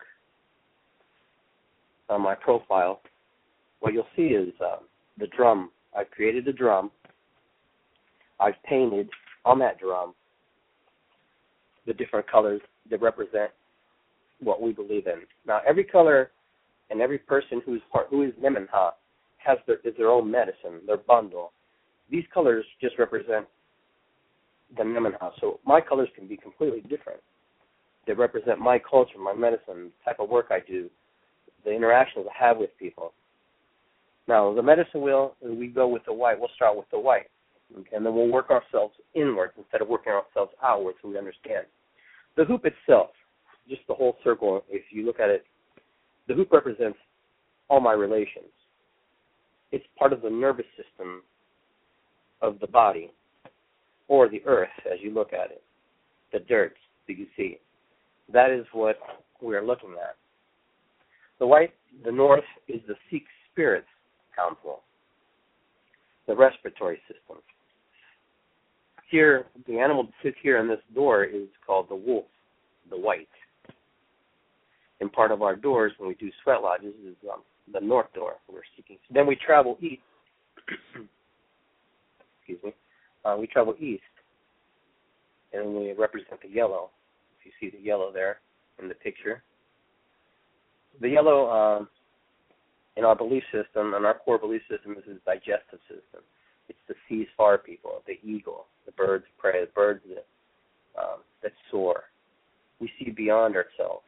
on my profile, what you'll see is uh, the drum. I've created a drum. I've painted on that drum the different colors that represent what we believe in. Now, every color and every person who's part, who is Nemenhah has their, is their own medicine, their bundle. These colors just represent the Nemenhah. So my colors can be completely different. They represent my culture, my medicine, the type of work I do, the interactions I have with people. Now, the medicine wheel, we go with the white. We'll start with the white. Okay, and then we'll work ourselves inwards instead of working ourselves outwards so we understand. The hoop itself, just the whole circle, if you look at it, the hoop represents all my relations. It's part of the nervous system of the body, or the earth as you look at it, the dirt that you see. That is what we are looking at. The white, the north, is the Sikh spirits council, the respiratory system. Here, the animal that sits here in this door is called the wolf, the white. And part of our doors when we do sweat lodges is um, the north door. We're seeking. Then we travel east. Excuse me. Uh, we travel east, and we represent the yellow. If you see the yellow there in the picture, the yellow um, in our belief system, in our core belief system, is the digestive system. It's the Seas Far people, the eagle, the birds of prey, the birds that um, that soar. We see beyond ourselves.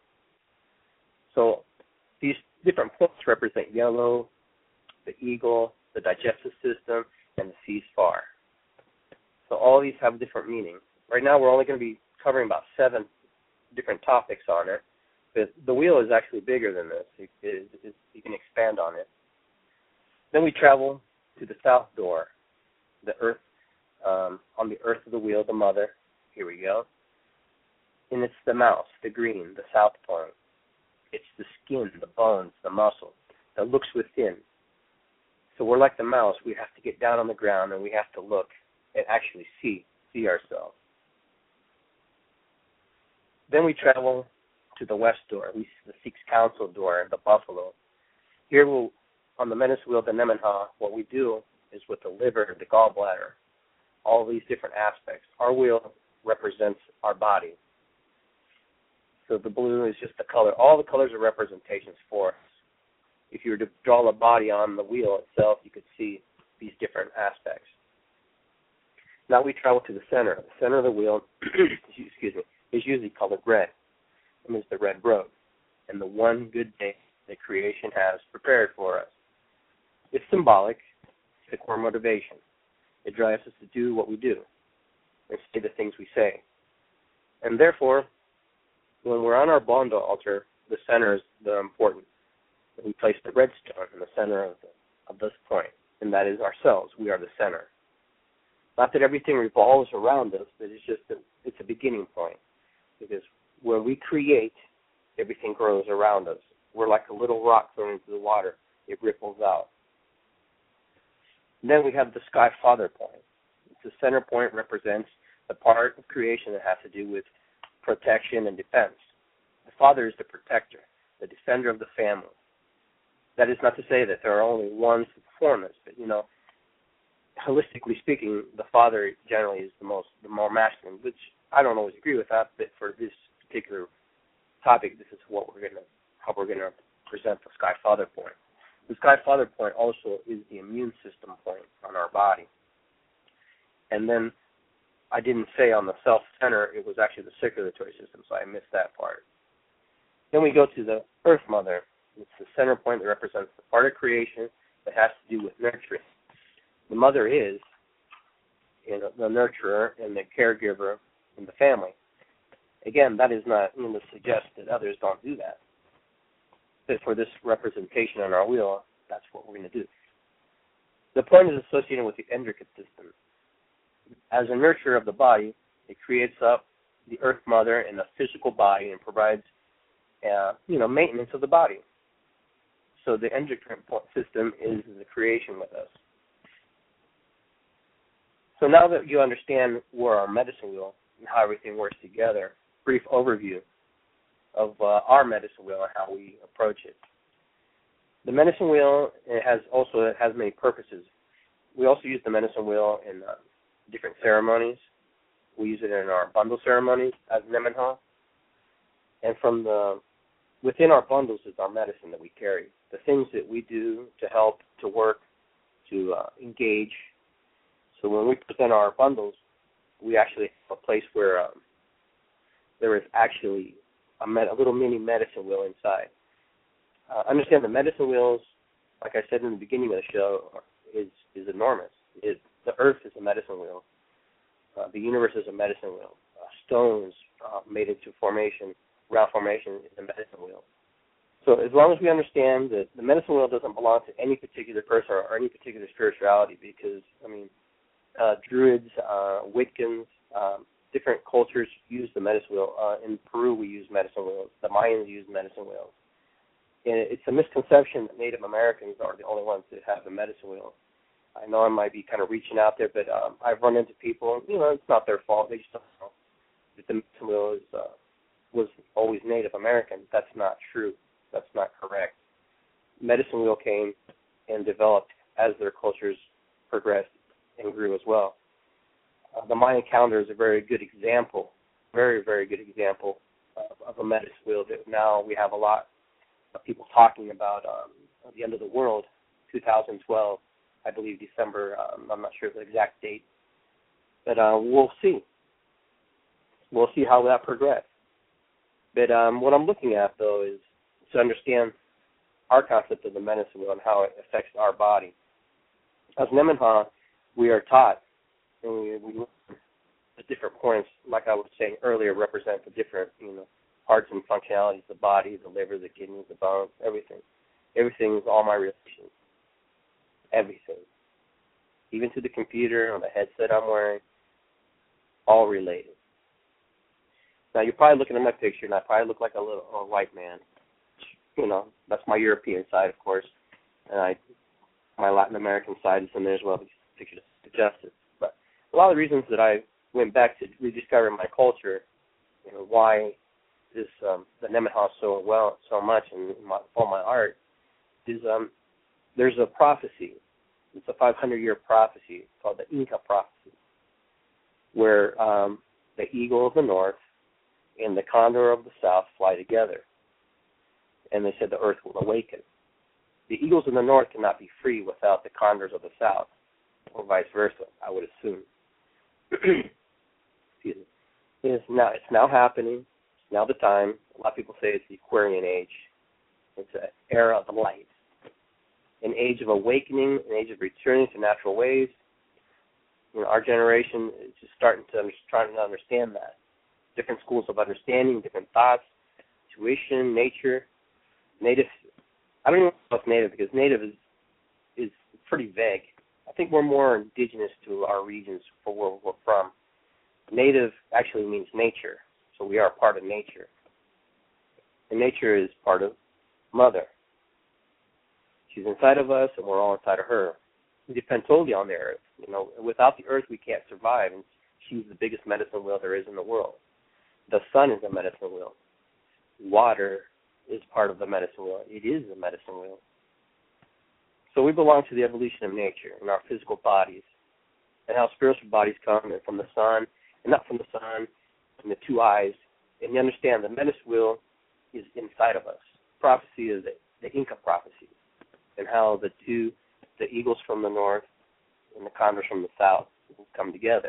So these different points represent yellow, the eagle, the digestive system, and the Seas Far. So all these have different meanings. Right now we're only going to be covering about seven different topics on it. But the wheel is actually bigger than this. It, it, it, you can expand on it. Then we travel to the south door, the earth, um, on the earth of the wheel, the mother. Here we go. And it's the mouse, the green, the south point. It's the skin, the bones, the muscle that looks within. So we're like the mouse. We have to get down on the ground and we have to look and actually see, see ourselves. Then we travel to the west door, we see the Sikh's council door, the buffalo. Here we'll, on the medicine wheel, the Nemenhah, what we do is with the liver, the gallbladder, all these different aspects. Our wheel represents our body. So the blue is just the color. All the colors are representations for us. If you were to draw a body on the wheel itself, you could see these different aspects. Now we travel to the center. The center of the wheel, excuse me, is usually colored red. It is the red road, and the one good day that creation has prepared for us. It's symbolic. It's the core motivation. It drives us to do what we do and say the things we say. And therefore, when we're on our Banda altar, the center is the important. We place the red stone in the center of, the, of this point, and that is ourselves. We are the center. Not that everything revolves around us, but it's just a, it's a beginning point. Because when we create, everything grows around us. We're like a little rock thrown into the water. It ripples out. And then we have the Sky Father point. The center point represents the part of creation that has to do with protection and defense. The Father is the protector, the defender of the family. That is not to say that there are only ones who perform this, but, you know, holistically speaking, the Father generally is the most, the more masculine, which I don't always agree with that, but for this particular topic, this is what we're going to, how we're going to present the Sky Father point. The Sky Father point also is the immune system point on our body. And then I didn't say on the self-center, it was actually the circulatory system, so I missed that part. Then we go to the Earth Mother. It's the center point that represents the part of creation that has to do with nurturing. The mother is you know, the nurturer and the caregiver in the family. Again, that is not mean to suggest that others don't do that. But for this representation on our wheel, that's what we're going to do. The point is associated with the endocrine system. As a nurturer of the body, it creates up the Earth Mother in the physical body and provides, uh, you know, maintenance of the body. So the endocrine system is the creation with us. So now that you understand where our medicine wheel and how everything works together, brief overview of uh, our medicine wheel and how we approach it. The medicine wheel it has also it has many purposes. We also use the medicine wheel in uh, different ceremonies. We use it in our bundle ceremonies as Nemenhah. And from the within our bundles is our medicine that we carry. The things that we do to help, to work, to uh, engage. So when we present our bundles, we actually have a place where um, there is actually a, med- a little mini medicine wheel inside. Uh, understand the medicine wheels, like I said in the beginning of the show, is is enormous. It, the earth is a medicine wheel. Uh, the universe is a medicine wheel. Uh, stones uh, made into formation, round formation, is a medicine wheel. So as long as we understand that the medicine wheel doesn't belong to any particular person or, or any particular spirituality, because, I mean, uh, Druids, uh, Wiccans, um, different cultures use the medicine wheel. Uh, in Peru, we use medicine wheels. The Mayans use medicine wheels. And it's a misconception that Native Americans are the only ones that have the medicine wheel. I know I might be kind of reaching out there, but um, I've run into people, you know, it's not their fault. They just don't know that the medicine wheel is, uh, was always Native American. That's not true. That's not correct. Medicine wheel came and developed as their cultures progressed and grew as well. Uh, the Mayan calendar is a very good example, very, very good example of, of a medicine wheel that now we have a lot of people talking about um, the end of the world, two thousand twelve, I believe December, um, I'm not sure the exact date, but uh, we'll see. We'll see how that progresses. But um, what I'm looking at, though, is to understand our concept of the medicine wheel and how it affects our body. As Nemenhah, we are taught, and we, we learn at different points, like I was saying earlier, represent the different, you know, parts and functionalities, the body, the liver, the kidneys, the bones, everything. Everything is all my relations. Everything. Even to the computer or the headset I'm wearing, all related. Now, you're probably looking at my picture, and I probably look like a little a white man. You know, that's my European side, of course, and I, my Latin American side is in there as well. These pictures suggest it. But a lot of the reasons that I went back to rediscover my culture, you know, why this um, the Nemenhah so well so much in my, all my art, is um, there's a prophecy. It's a five hundred year prophecy called the Inca prophecy, where um, the eagle of the north and the condor of the south fly together. And they said the earth will awaken. The eagles in the north cannot be free without the condors of the south, or vice versa, I would assume. Excuse me. It's now, it's now happening. It's now the time. A lot of people say it's the Aquarian age. It's an era of the light. An age of awakening, an age of returning to natural ways. You know, our generation is just starting to trying to understand that. Different schools of understanding, different thoughts, tuition, nature, native. I don't even know if native, because native is is pretty vague. I think we're more indigenous to our regions for where we're from. Native actually means nature, so we are part of nature. And nature is part of Mother. She's inside of us, and we're all inside of her. We depend totally on the earth. You know, without the earth, we can't survive, and she's the biggest medicine wheel there is in the world. The sun is a medicine wheel. Water is part of the medicine wheel. It is a medicine wheel. So we belong to the evolution of nature in our physical bodies, and how spiritual bodies come from the sun, and not from the sun, from the two eyes. And you understand the medicine wheel is inside of us. Prophecy is the, the Inca prophecy, and how the two, the eagles from the north and the condors from the south, will come together.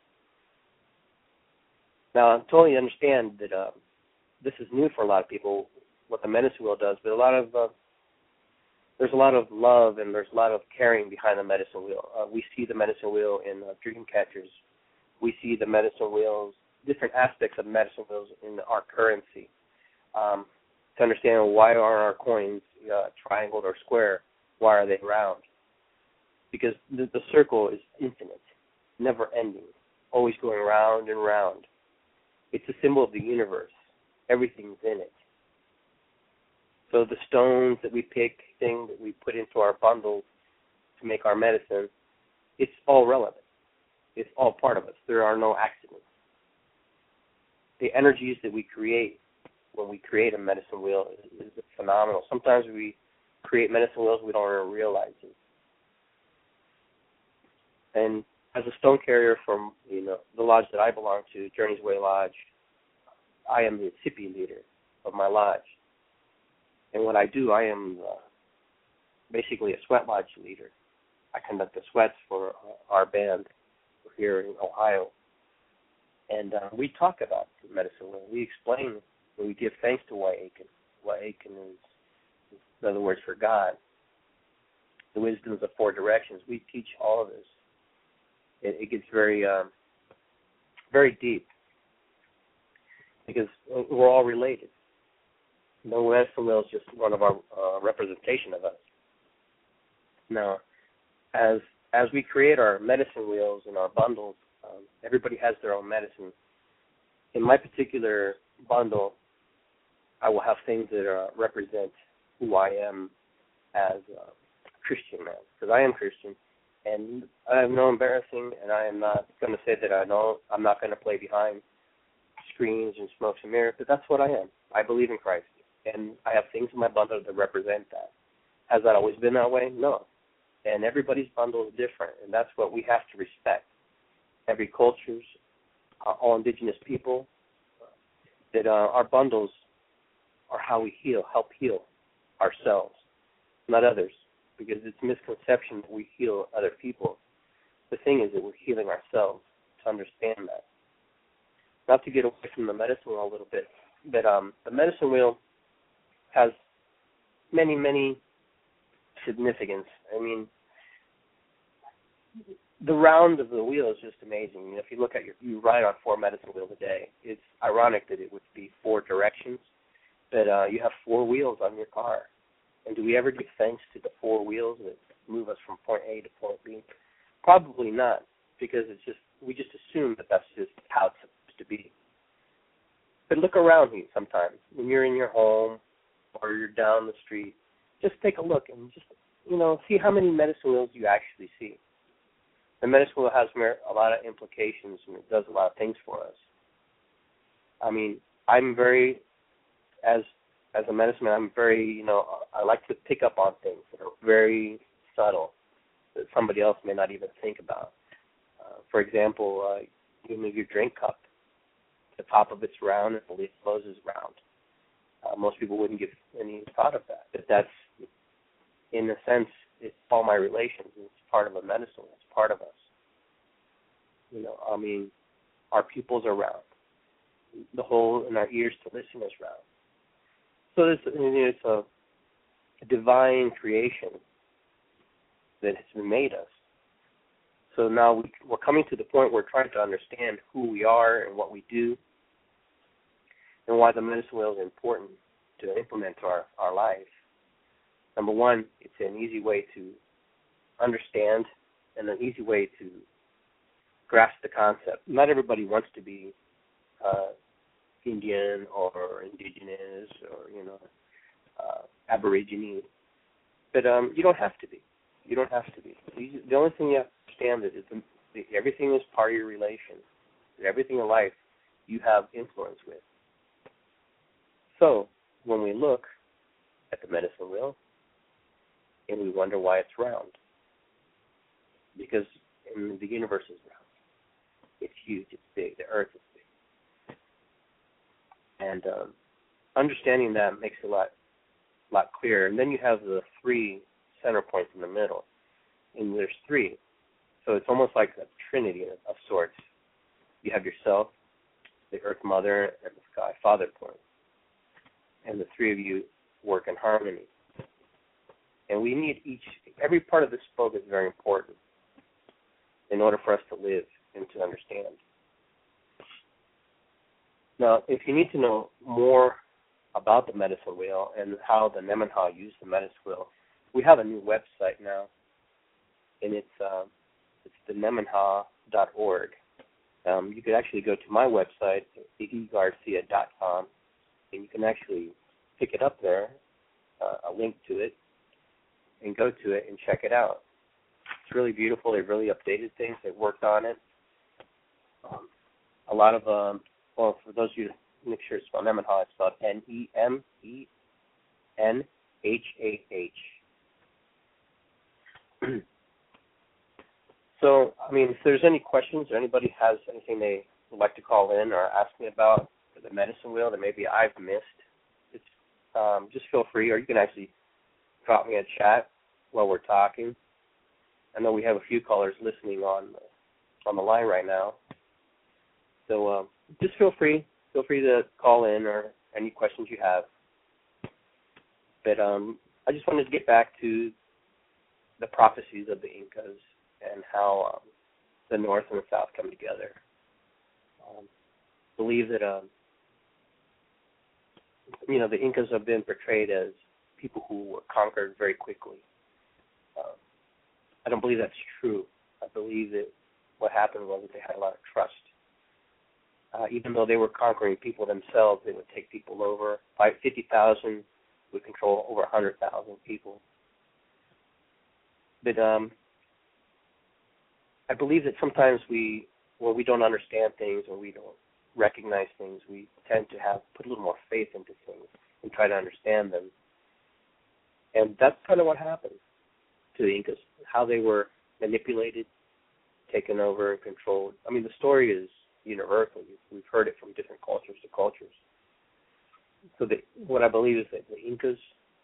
Now, I totally understand that uh, this is new for a lot of people, what the medicine wheel does, but a lot of uh, there's a lot of love and there's a lot of caring behind the medicine wheel. Uh, we see the medicine wheel in uh, dream catchers. We see the medicine wheels, different aspects of medicine wheels in our currency. Um, to understand why are our coins uh, triangled or square, why are they round? because the, the circle is infinite, never ending, always going round and round. It's a symbol of the universe. Everything's in it. So the stones that we pick, things that we put into our bundles to make our medicine, it's all relevant. It's all part of us. There are no accidents. The energies that we create when we create a medicine wheel is, is phenomenal. Sometimes we create medicine wheels, we don't even realize it. And as a stone carrier from you know the lodge that I belong to, Journey's Way Lodge, I am the Sipi leader of my lodge. And what I do, I am uh, basically a sweat lodge leader. I conduct the sweats for uh, our band here in Ohio. And uh, we talk about the medicine wheel. We explain, we give thanks to Waiakin. Waiakin is, in other words, for God. The wisdoms of four directions. We teach all of this. It, it gets very, um, very deep because we're all related. The medicine wheel is just one of our uh, representation of us. Now, as as we create our medicine wheels and our bundles, um, everybody has their own medicine. In my particular bundle, I will have things that uh, represent who I am as a Christian man, because I am Christian, and I have no embarrassing, and I am not going to say that I know I'm not going to play behind screens and smokes and mirrors, but that's what I am. I believe in Christ, and I have things in my bundle that represent that. Has that always been that way? No. And everybody's bundle is different, and that's what we have to respect. Every culture's, uh, all indigenous people, that uh, our bundles are how we heal, help heal ourselves, not others, because it's a misconception that we heal other people. The thing is that we're healing ourselves, to understand that. Not to get away from the medicine wheel a little bit, but um, the medicine wheel has many, many significance. I mean, the round of the wheel is just amazing. You know, if you look at your, you ride on four medicine wheels a day. It's ironic that it would be four directions, but uh, you have four wheels on your car. And do we ever give thanks to the four wheels that move us from point A to point B? Probably not, because it's just we just assume that that's just how it's supposed to be. But look around you sometimes when you're in your home or you're down the street. Just take a look and just, you know, see how many medicine wheels you actually see. The medicine wheel has a lot of implications, and it does a lot of things for us. I mean, I'm very, as as a medicine man, I'm very, you know, I like to pick up on things that are very subtle that somebody else may not even think about. Uh, for example, uh, you move your drink cup. The top of it's round and the lid closes round. Uh, most people wouldn't give any thought of that. But that's, in a sense, it's all my relations. It's part of a medicine. It's part of us. You know, I mean, our pupils are round. The hole in our ears to listen is round. So it's, it's a, a divine creation that has been made us. So now we, we're coming to the point where we're trying to understand who we are and what we do, and why the medicine wheel is important to implement to our, our life. Number one, it's an easy way to understand and an easy way to grasp the concept. Not everybody wants to be uh, Indian or indigenous or, you know, uh, Aborigine, but um, you don't have to be. You don't have to be. The only thing you have to understand is that the, everything is part of your relation. Everything in life you have influence with. So when we look at the medicine wheel and we wonder why it's round, because in the universe is round. It's huge. It's big. The earth is big. And um, understanding that makes it a lot, lot clearer. And then you have the three center points in the middle, and there's three. So it's almost like a trinity of, of sorts. You have yourself, the Earth Mother, and the Sky Father point. And the three of you work in harmony. And we need each, every part of this spoke is very important in order for us to live and to understand. Now, if you need to know more about the medicine wheel and how the Nemanhah use the medicine wheel, we have a new website now. and it's uh, it's the nemenhah dot org. Um, you could actually go to my website, iggy garcia dot com, and you can actually pick it up there, uh, a link to it, and go to it and check it out. It's really beautiful. They've really updated things. They've worked on it. Um, a lot of, um, well, for those of you who make sure it's spelled Nemenhah, it's spelled N E M E N H A H. So, I mean, if there's any questions or anybody has anything they would like to call in or ask me about the medicine wheel that maybe I've missed, it's, um, just feel free, or you can actually drop me a chat while we're talking. I know we have a few callers listening on on the line right now. So um, just feel free, feel free to call in or any questions you have. But um, I just wanted to get back to the prophecies of the Incas and how um, the North and the South come together. Um, believe that, um, you know, the Incas have been portrayed as people who were conquered very quickly. Um, I don't believe that's true. I believe that what happened was that they had a lot of trust. Uh, even though they were conquering people themselves, they would take people over. fifty thousand would control over one hundred thousand people. But um, I believe that sometimes we, when we don't understand things or we don't recognize things, we tend to have put a little more faith into things and try to understand them. And that's kind of what happened to the Incas, how they were manipulated, taken over, and controlled. I mean, the story is universal. We've heard it from different cultures to cultures. So the, what I believe is that the Incas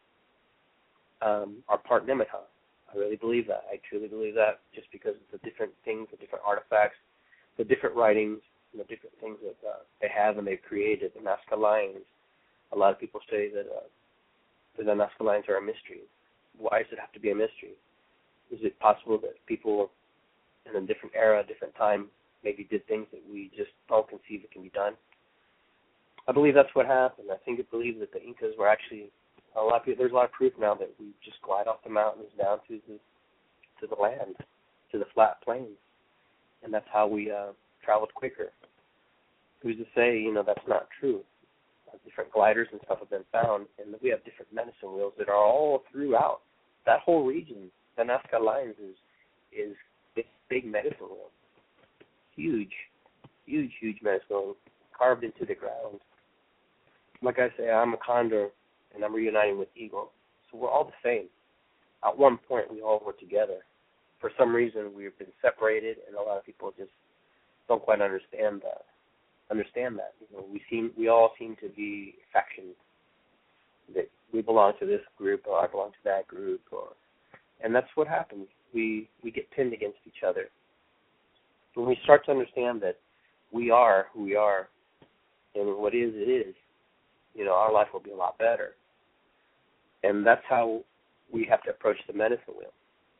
um, are part Nemenhah. I really believe that. I truly believe that just because of the different things, the different artifacts, the different writings, and the different things that uh, they have and they've created. The Nazca Lions, a lot of people say that uh, the Nazca Lions are a mystery. Why does it have to be a mystery? Is it possible that people in a different era, a different time, maybe did things that we just don't conceive that can be done? I believe that's what happened. I think I believe that the Incas were actually a lot of people, there's a lot of proof now that we just glide off the mountains down to the to the land, to the flat plains, and that's how we uh, traveled quicker. Who's to say, you know, that's not true? Uh, different gliders and stuff have been found, and we have different medicine wheels that are all throughout that whole region. The Nazca Lions is is this big medicine wheel, huge, huge, huge medicine wheel carved into the ground. Like I say, I'm a condor, and I'm reuniting with eagle. So we're all the same. At one point, we all were together. For some reason, we've been separated, and a lot of people just don't quite understand that. Understand that. You know, we seem, we all seem to be factions. That we belong to this group, or I belong to that group, or, and that's what happens. We we get pinned against each other. When we start to understand that we are who we are, and what is it is, you know, our life will be a lot better. And that's how we have to approach the medicine wheel.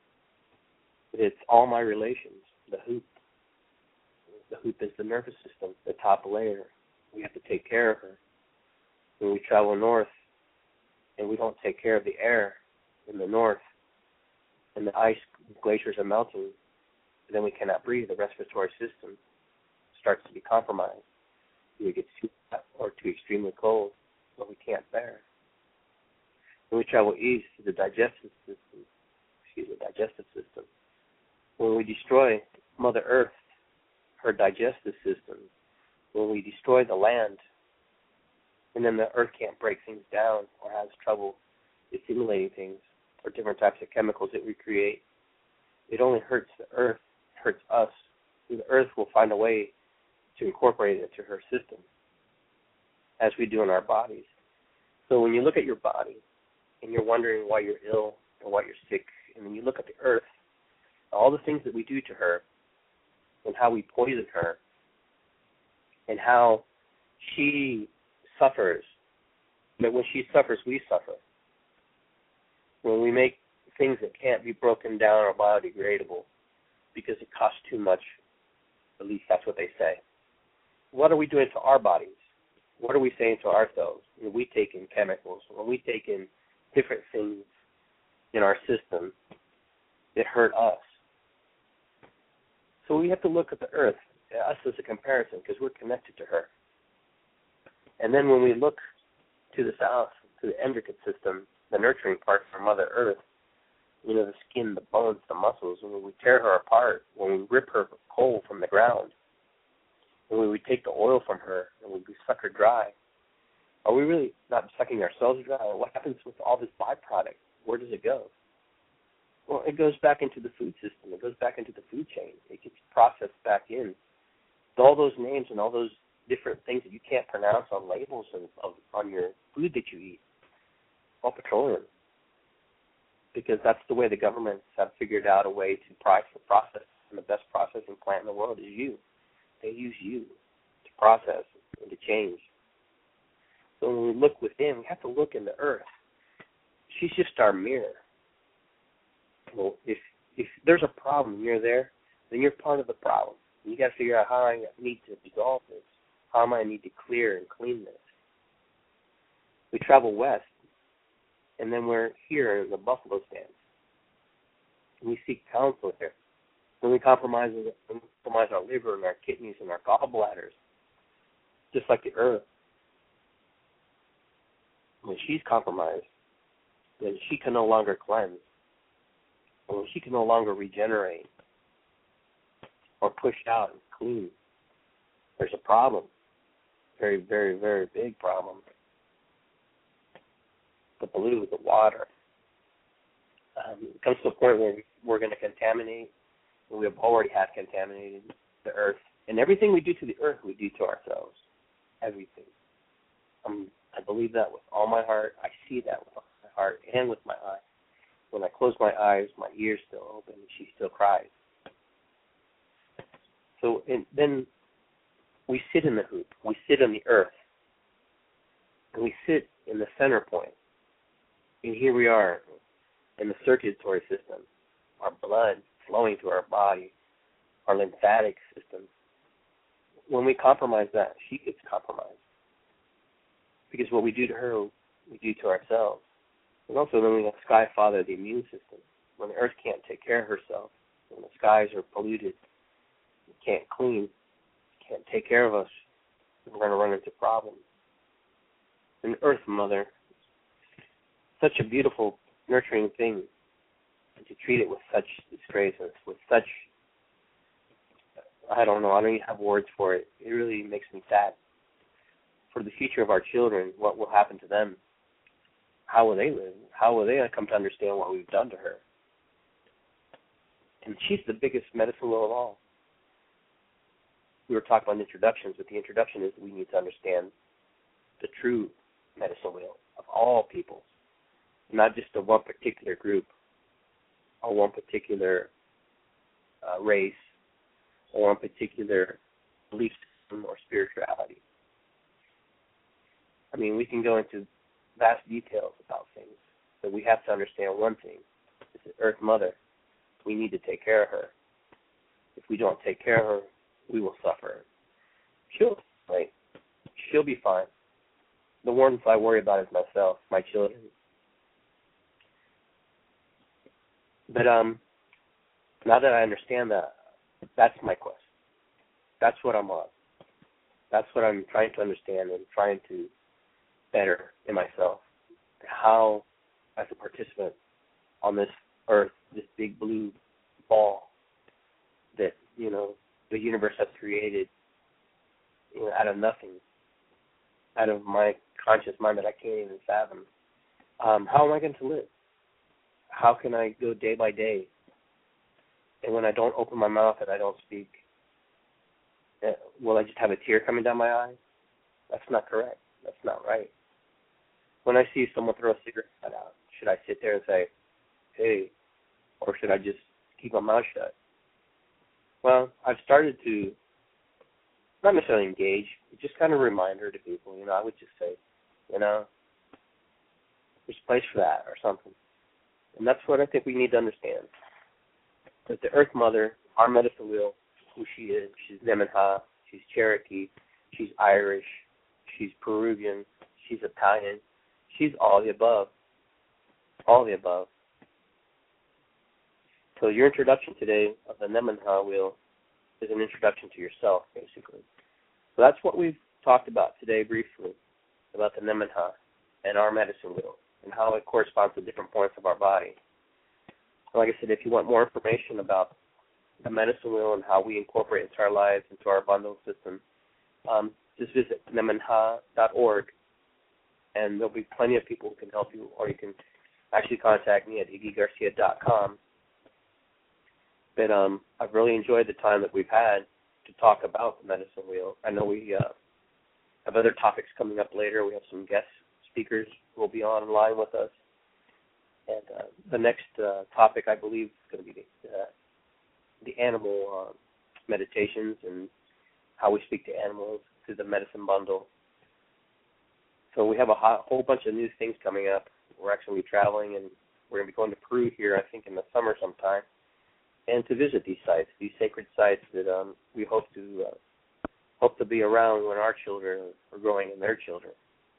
It's all my relations, the hoop. The hoop is the nervous system, the top layer. We have to take care of her. When we travel north and we don't take care of the air in the north and the ice glaciers are melting, then we cannot breathe. The respiratory system starts to be compromised. It gets too hot or too extremely cold, what we can't bear. When we travel east to the digestive system, excuse me, digestive system, when we destroy Mother Earth, her digestive system, when we destroy the land, and then the earth can't break things down or has trouble assimilating things or different types of chemicals that we create, it only hurts the earth, hurts us. The earth will find a way to incorporate it into her system, as we do in our bodies. So when you look at your body and you're wondering why you're ill or why you're sick, and then you look at the earth, all the things that we do to her and how we poison her and how she suffers, but when she suffers, we suffer. When we make things that can't be broken down or biodegradable because it costs too much, at least that's what they say. What are we doing to our bodies? What are we saying to ourselves? When we take in chemicals, when we take in different things in our system that hurt us, So we have to look at the earth, us as a comparison, because we're connected to her. And then when we look to the south, to the endocrine system, the nurturing part for Mother Earth, you know, the skin, the bones, the muscles, when we tear her apart, when we rip her coal from the ground, when we take the oil from her and we suck her dry, are we really not sucking ourselves dry? What happens with all this byproduct? Where does it go? Well, it goes back into the food system. It goes back into the food chain. It gets processed back in. All those names and all those different things that you can't pronounce on labels of, of on your food that you eat, all petroleum. Because that's the way the governments have figured out a way to price the process. And the best processing plant in the world is you. They use you to process and to change. So when we look within, we have to look in the earth. She's just our mirror. Well, if if there's a problem and you're there, then you're part of the problem. You got to figure out how I need to dissolve this. How am I need to clear and clean this? We travel west, and then we're here in the buffalo stands. And we seek counsel here. Then we compromise, we compromise our liver and our kidneys and our gallbladders, just like the earth. When she's compromised, then she can no longer cleanse. When she can no longer regenerate or push out and clean, there's a problem. Very, very, very big problem. The blue, the water. Um, it comes to a point where we're going to contaminate, and we have already had contaminated the earth. And everything we do to the earth, we do to ourselves. Everything. Um, I believe that with all my heart. I see that with all my heart and with my eyes. When I close my eyes, my ears still open, and she still cries. So and then we sit in the hoop. We sit in the earth. And we sit in the center point. And here we are in the circulatory system, our blood flowing through our body, our lymphatic system. When we compromise that, she gets compromised. Because what we do to her, we do to ourselves. And also then we have Sky Father, the immune system. When the earth can't take care of herself, when the skies are polluted, can't clean, can't take care of us, we're going to run into problems. And Earth Mother, such a beautiful, nurturing thing, and to treat it with such disgraces, with such, I don't know, I don't even have words for it. It really makes me sad. For the future of our children, what will happen to them? How will they live? How will they come to understand what we've done to her? And she's the biggest medicine wheel of all. We were talking about introductions, but the introduction is we need to understand the true medicine wheel of all peoples, not just of one particular group or one particular uh, race or one particular belief system or spirituality. I mean, we can go into vast details about things, but we have to understand one thing. It's the Earth Mother. We need to take care of her. If we don't take care of her, we will suffer. She'll be right. She'll be fine. The ones I worry about is myself, my children. But um, now that I understand that, that's my quest. That's what I'm on. That's what I'm trying to understand and trying to better in myself. How, as a participant on this earth, this big blue ball that, you know, the universe has created, you know, out of nothing, out of my conscious mind that I can't even fathom. Um, how am I going to live? How can I go day by day? And when I don't open my mouth and I don't speak, uh, will I just have a tear coming down my eye? That's not correct. That's not right. When I see someone throw a cigarette out, should I sit there and say, hey, or should I just keep my mouth shut? Well, I've started to not necessarily engage, but just kind of a reminder to people, you know, I would just say, you know, there's a place for that or something. And that's what I think we need to understand. That the Earth Mother, our medicine wheel, who she is, she's Nemenhah, she's Cherokee, she's Irish, she's Peruvian, she's Italian, she's all the above. All the above. So your introduction today of the Nemenhah wheel is an introduction to yourself, basically. So that's what we've talked about today briefly, about the Nemenhah and our medicine wheel and how it corresponds to different points of our body. Like I said, if you want more information about the medicine wheel and how we incorporate it into our lives, into our bundle system, um, just visit nemenhah dot org, and there'll be plenty of people who can help you, or you can actually contact me at iggy garcia dot com. But um, I've really enjoyed the time that we've had to talk about the medicine wheel. I know we uh, have other topics coming up later. We have some guest speakers who will be online with us. And uh, the next uh, topic, I believe, is going to be the, uh, the animal uh, meditations and how we speak to animals through the medicine bundle. So we have a whole bunch of new things coming up. We're actually traveling, and we're going to be going to Peru here, I think, in the summer sometime, and to visit these sites, these sacred sites that um, we hope to uh, hope to be around when our children are growing and their children.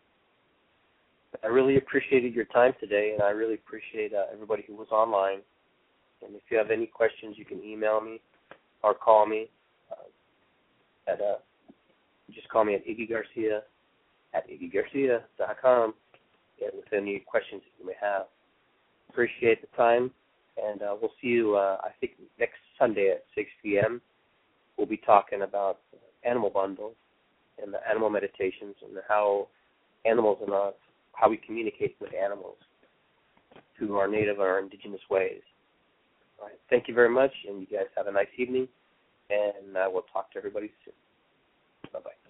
I really appreciated your time today, and I really appreciate uh, everybody who was online. And if you have any questions, you can email me or call me uh, at uh, just call me at Iggy Garcia at iggy garcia dot com and with any questions that you may have. Appreciate the time, and uh, we'll see you, uh, I think, next Sunday at six p.m. We'll be talking about animal bundles and the animal meditations and how animals and us, how we communicate with animals through our native or indigenous ways. All right. Thank you very much, and you guys have a nice evening, and I will talk to everybody soon. Bye-bye.